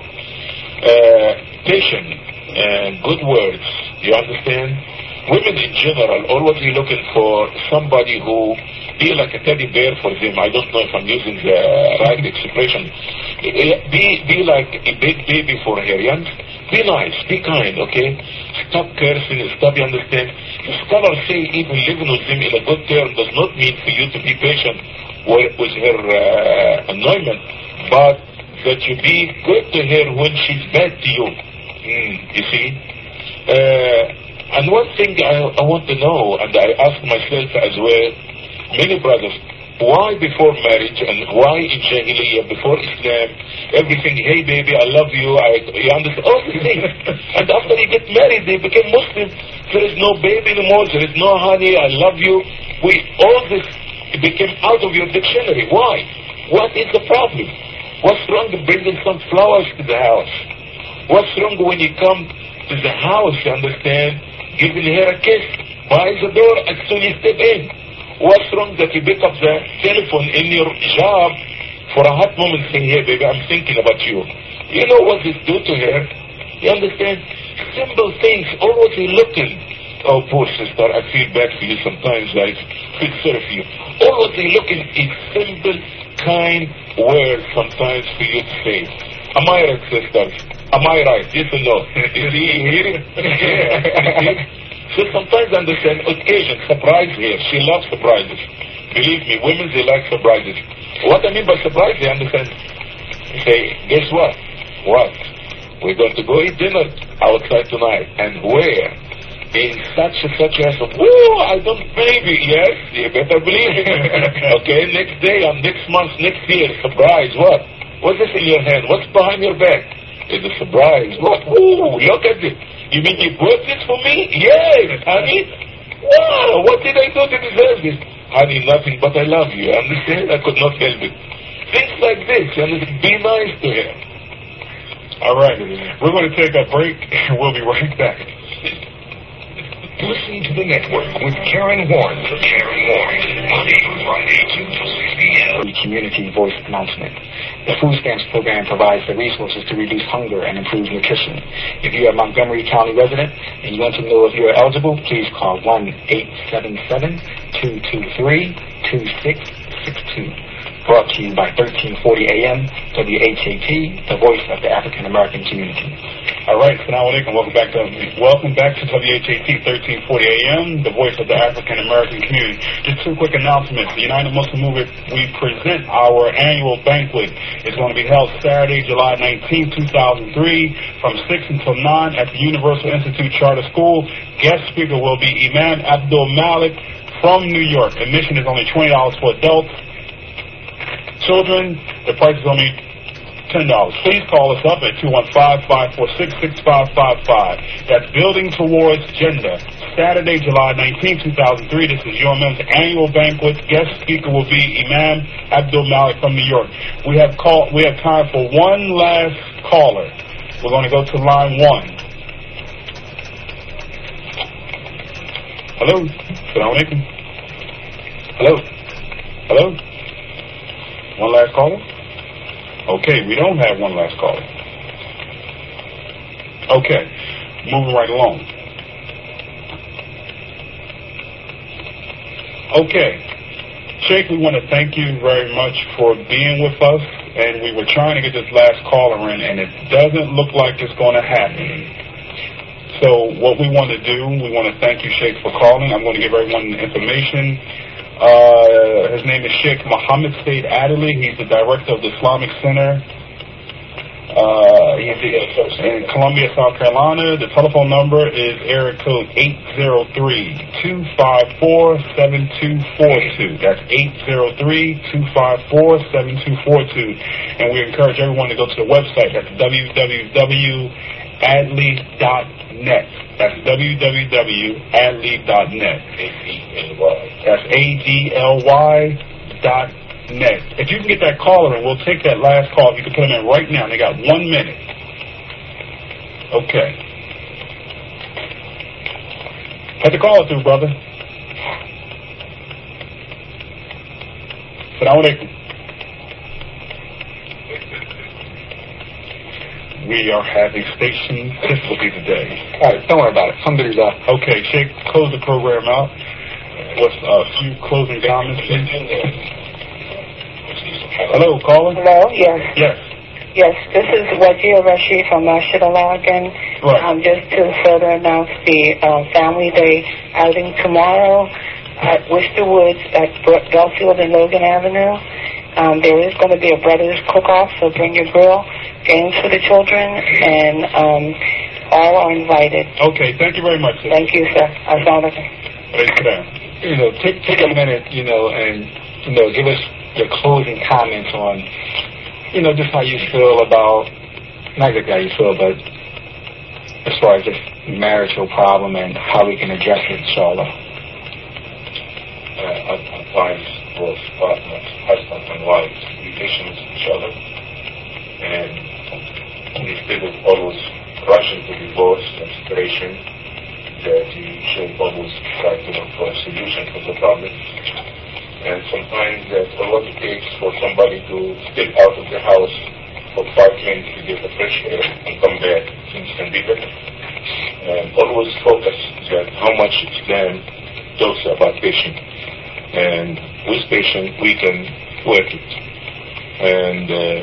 [SPEAKER 1] uh, patience and good words, you understand? Women in general always looking for somebody who be like a teddy bear for them. I don't know if I'm using the right expression. Be be like a big baby for her, young. Be nice, be kind, okay? Stop cursing, stop, you understand? The scholars say even living with them in a good term does not mean for you to be patient with, with her uh, annoyment, but that you be good to her when she's bad to you. Mm, you see? Uh, And one thing I, I want to know, and I ask myself as well, many brothers, why before marriage and why in Jahiliyyah, before Islam, everything, hey baby, I love you, I, you understand, all these things. And after they get married, they became Muslim. There is no baby anymore, there is no honey, I love you. We, all this became out of your dictionary. Why? What is the problem? What's wrong with bringing some flowers to the house? What's wrong when you come to the house, you understand? Giving her a kiss by the door as soon as you step in. What's wrong that you pick up the telephone in your job for a hot moment saying, hey baby, I'm thinking about you. You know what this do to her? You understand? Simple things, always looking. Oh, poor sister, I feel bad for you sometimes, guys. Feel sorry for you. Always looking in simple, kind words sometimes for you to say. Am I right, sisters? Am I right? Yes or no? Is he hearing? Yeah. So sometimes I understand occasion, surprise here. She loves surprises. Believe me, women, they like surprises. What I mean by surprise, they understand. They say, guess what? What? We're going to go eat dinner outside tonight. And where? In such and such a house. Woo, I don't believe it. Yes, you better believe it. Okay, next day, on next month, next year, surprise. What? What's this in your hand? What's behind your back? It's a surprise. What? Ooh, look at it. You mean you bought this for me? Yes, honey. Wow, what did I do to deserve this? Honey, nothing but I love you. Understand? I could not help it. Things like this. And be nice to him.
[SPEAKER 3] All right. We're going to take a break, and we'll be right back.
[SPEAKER 4] Listening to the network with Karen Warren. Karen Warren. Monday through Friday, two to six p.m.
[SPEAKER 2] Community Voice Announcement. The Food Stamps Program provides the resources to reduce hunger and improve nutrition. If you are a Montgomery County resident and you want to know if you are eligible, please call one eight seven seven, two two three, two six six two. Brought to you by thirteen forty A M W H A T, the voice of the African American community.
[SPEAKER 3] All right, Assalamu alaikum. Welcome back to welcome back to W H A T thirteen forty A M, the voice of the African American community. Just two quick announcements. The United Muslim Movement, we present our annual banquet. It's going to be held Saturday, July nineteenth, two thousand three, from six until nine at the Universal Institute Charter School. Guest speaker will be Imam Abdul Malik from New York. Admission is only twenty dollars for adults. Children, the price is only ten dollars. Please call us up at two one five, five four six, six five five five. That's Building Towards Gender. Saturday, July nineteenth, two thousand three. This is U M M's annual banquet. Guest speaker will be Imam Abdul Malik from New York. We have call, we have time for one last caller. We're going to go to line one. Hello? Assalamu alaikum. Hello? Hello? One last caller? Okay, we don't have one last caller. Okay, moving right along. Okay, Sheikh, we want to thank you very much for being with us, and we were trying to get this last caller in, and it doesn't look like it's going to happen. So what we want to do, we want to thank you, Sheikh, for calling. I'm going to give everyone the information. Uh, his name is Sheikh Mohammed Said Adili. He's the director of the Islamic Center. Uh, he's in Columbia, South Carolina. The telephone number is area code eight zero three, two five four, seven two four two. That's eight zero three, two five four, seven two four two. And we encourage everyone to go to the website. That's w w w dot adli dot net. That's w w w dot adli dot net. That's A D L Y dot net. If you can get that caller in, we'll take that last call. If you can put them in right now. They got one minute. Okay. Put the caller through, brother. Assalamu alaikum. We are having station difficulty today.
[SPEAKER 2] All right, don't worry about it. Alhamdulillah.
[SPEAKER 3] Okay, Sheikh, close the program out. With a few closing comments, please. Hello, caller?
[SPEAKER 7] Hello, yes.
[SPEAKER 3] Yes.
[SPEAKER 7] Yes, this is Wajir Rashid from Masjid Al-Again.
[SPEAKER 3] Right.
[SPEAKER 7] Um, just to further announce the uh, Family Day outing tomorrow at Worcester Woods at Garfield and Logan Avenue. Um, there is going to be a brothers cook-off, so bring your grill, games for the children, and um, all are invited.
[SPEAKER 3] Okay, thank you very much, sir.
[SPEAKER 7] Thank you, sir. Assalamu alaikum.
[SPEAKER 2] You know, take, take a minute, you know, and, you know, give us your closing comments on, you know, just how you feel about, not exactly how you feel, but as far as this marital problem and how we can address it, inshallah.
[SPEAKER 1] Uh, I advise both partners, husband and wife, to be patient with each other, and instead of always rushing to divorce and separation, that you should always try to look for a solution for the problem. And sometimes that's all it takes for somebody to step out of the house for five minutes to get the fresh air and come back. Things can be better. And always focus that how much Islam talks about patience. And with patience, we can work it. And uh,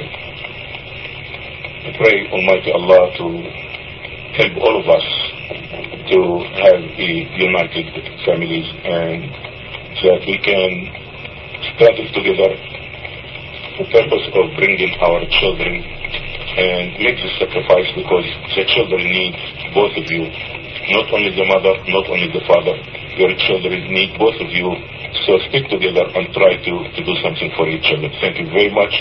[SPEAKER 1] I pray Almighty Allah to help all of us to have the united families, and that we can stand together for the purpose of bringing our children and make the sacrifice, because the children need both of you, not only the mother, not only the father. Your children need both of you, so stick together and try to, to do something for each other. Thank you very much.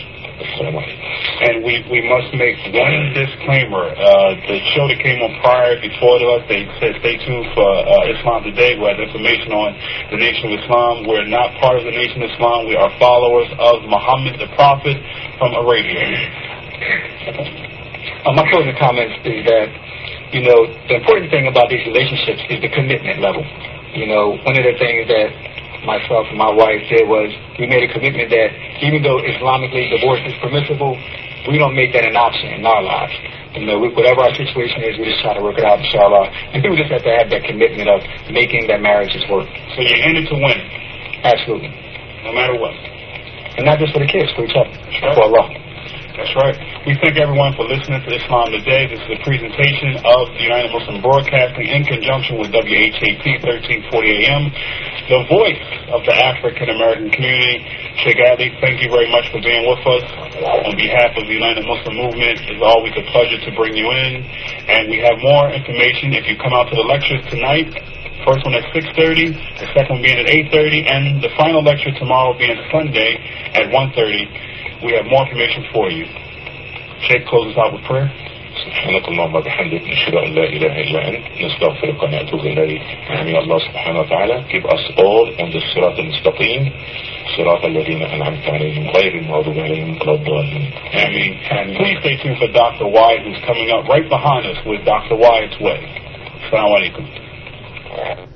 [SPEAKER 3] And we, we must make one disclaimer. Uh, the show that came on prior, before to us, they said stay tuned for uh, Islam Today. We have information on the Nation of Islam. We're not part of the Nation of Islam. We are followers of Muhammad the Prophet from Arabia.
[SPEAKER 2] Uh, my closing comments is that, you know, the important thing about these relationships is the commitment level. You know, one of the things that myself and my wife did was we made a commitment that even though Islamically divorce is permissible, we don't make that an option in our lives. You know, we, whatever our situation is, we just try to work it out, inshallah. And people just have to have that commitment of making that marriages work.
[SPEAKER 3] So you're in it to win.
[SPEAKER 2] Absolutely.
[SPEAKER 3] No matter what.
[SPEAKER 2] And not just for the kids, for each other.
[SPEAKER 3] That's right.
[SPEAKER 2] For Allah.
[SPEAKER 3] That's right. We thank everyone for listening to Islam Today. This is a presentation of the United Muslim Broadcasting in conjunction with W H A P thirteen forty A M, the voice of the African American community. Sheikh Ali, thank you very much for being with us. On behalf of the United Muslim Movement, it's always a pleasure to bring you in. And we have more information if you come out to the lectures tonight. First one at six thirty, the second one being at eight thirty, and the final lecture tomorrow being Sunday at one thirty. We have more information for you. Sheikh, close us out with prayer.
[SPEAKER 1] سبحانك اللهم وبحمدك نشهد أن لا إله إلا أنت نستغفرك ونتوب إليك. May Allah subhanahu wa ta'ala give us all on the صراط المستقيم صراط الذين أنعمت عليهم غير المغضوب عليهم ولا الضالين.
[SPEAKER 3] Ameen. And please stay tuned for Doctor Wyatt, who's coming up right behind us with Doctor Wyatt's Way. Assalamu alaikum.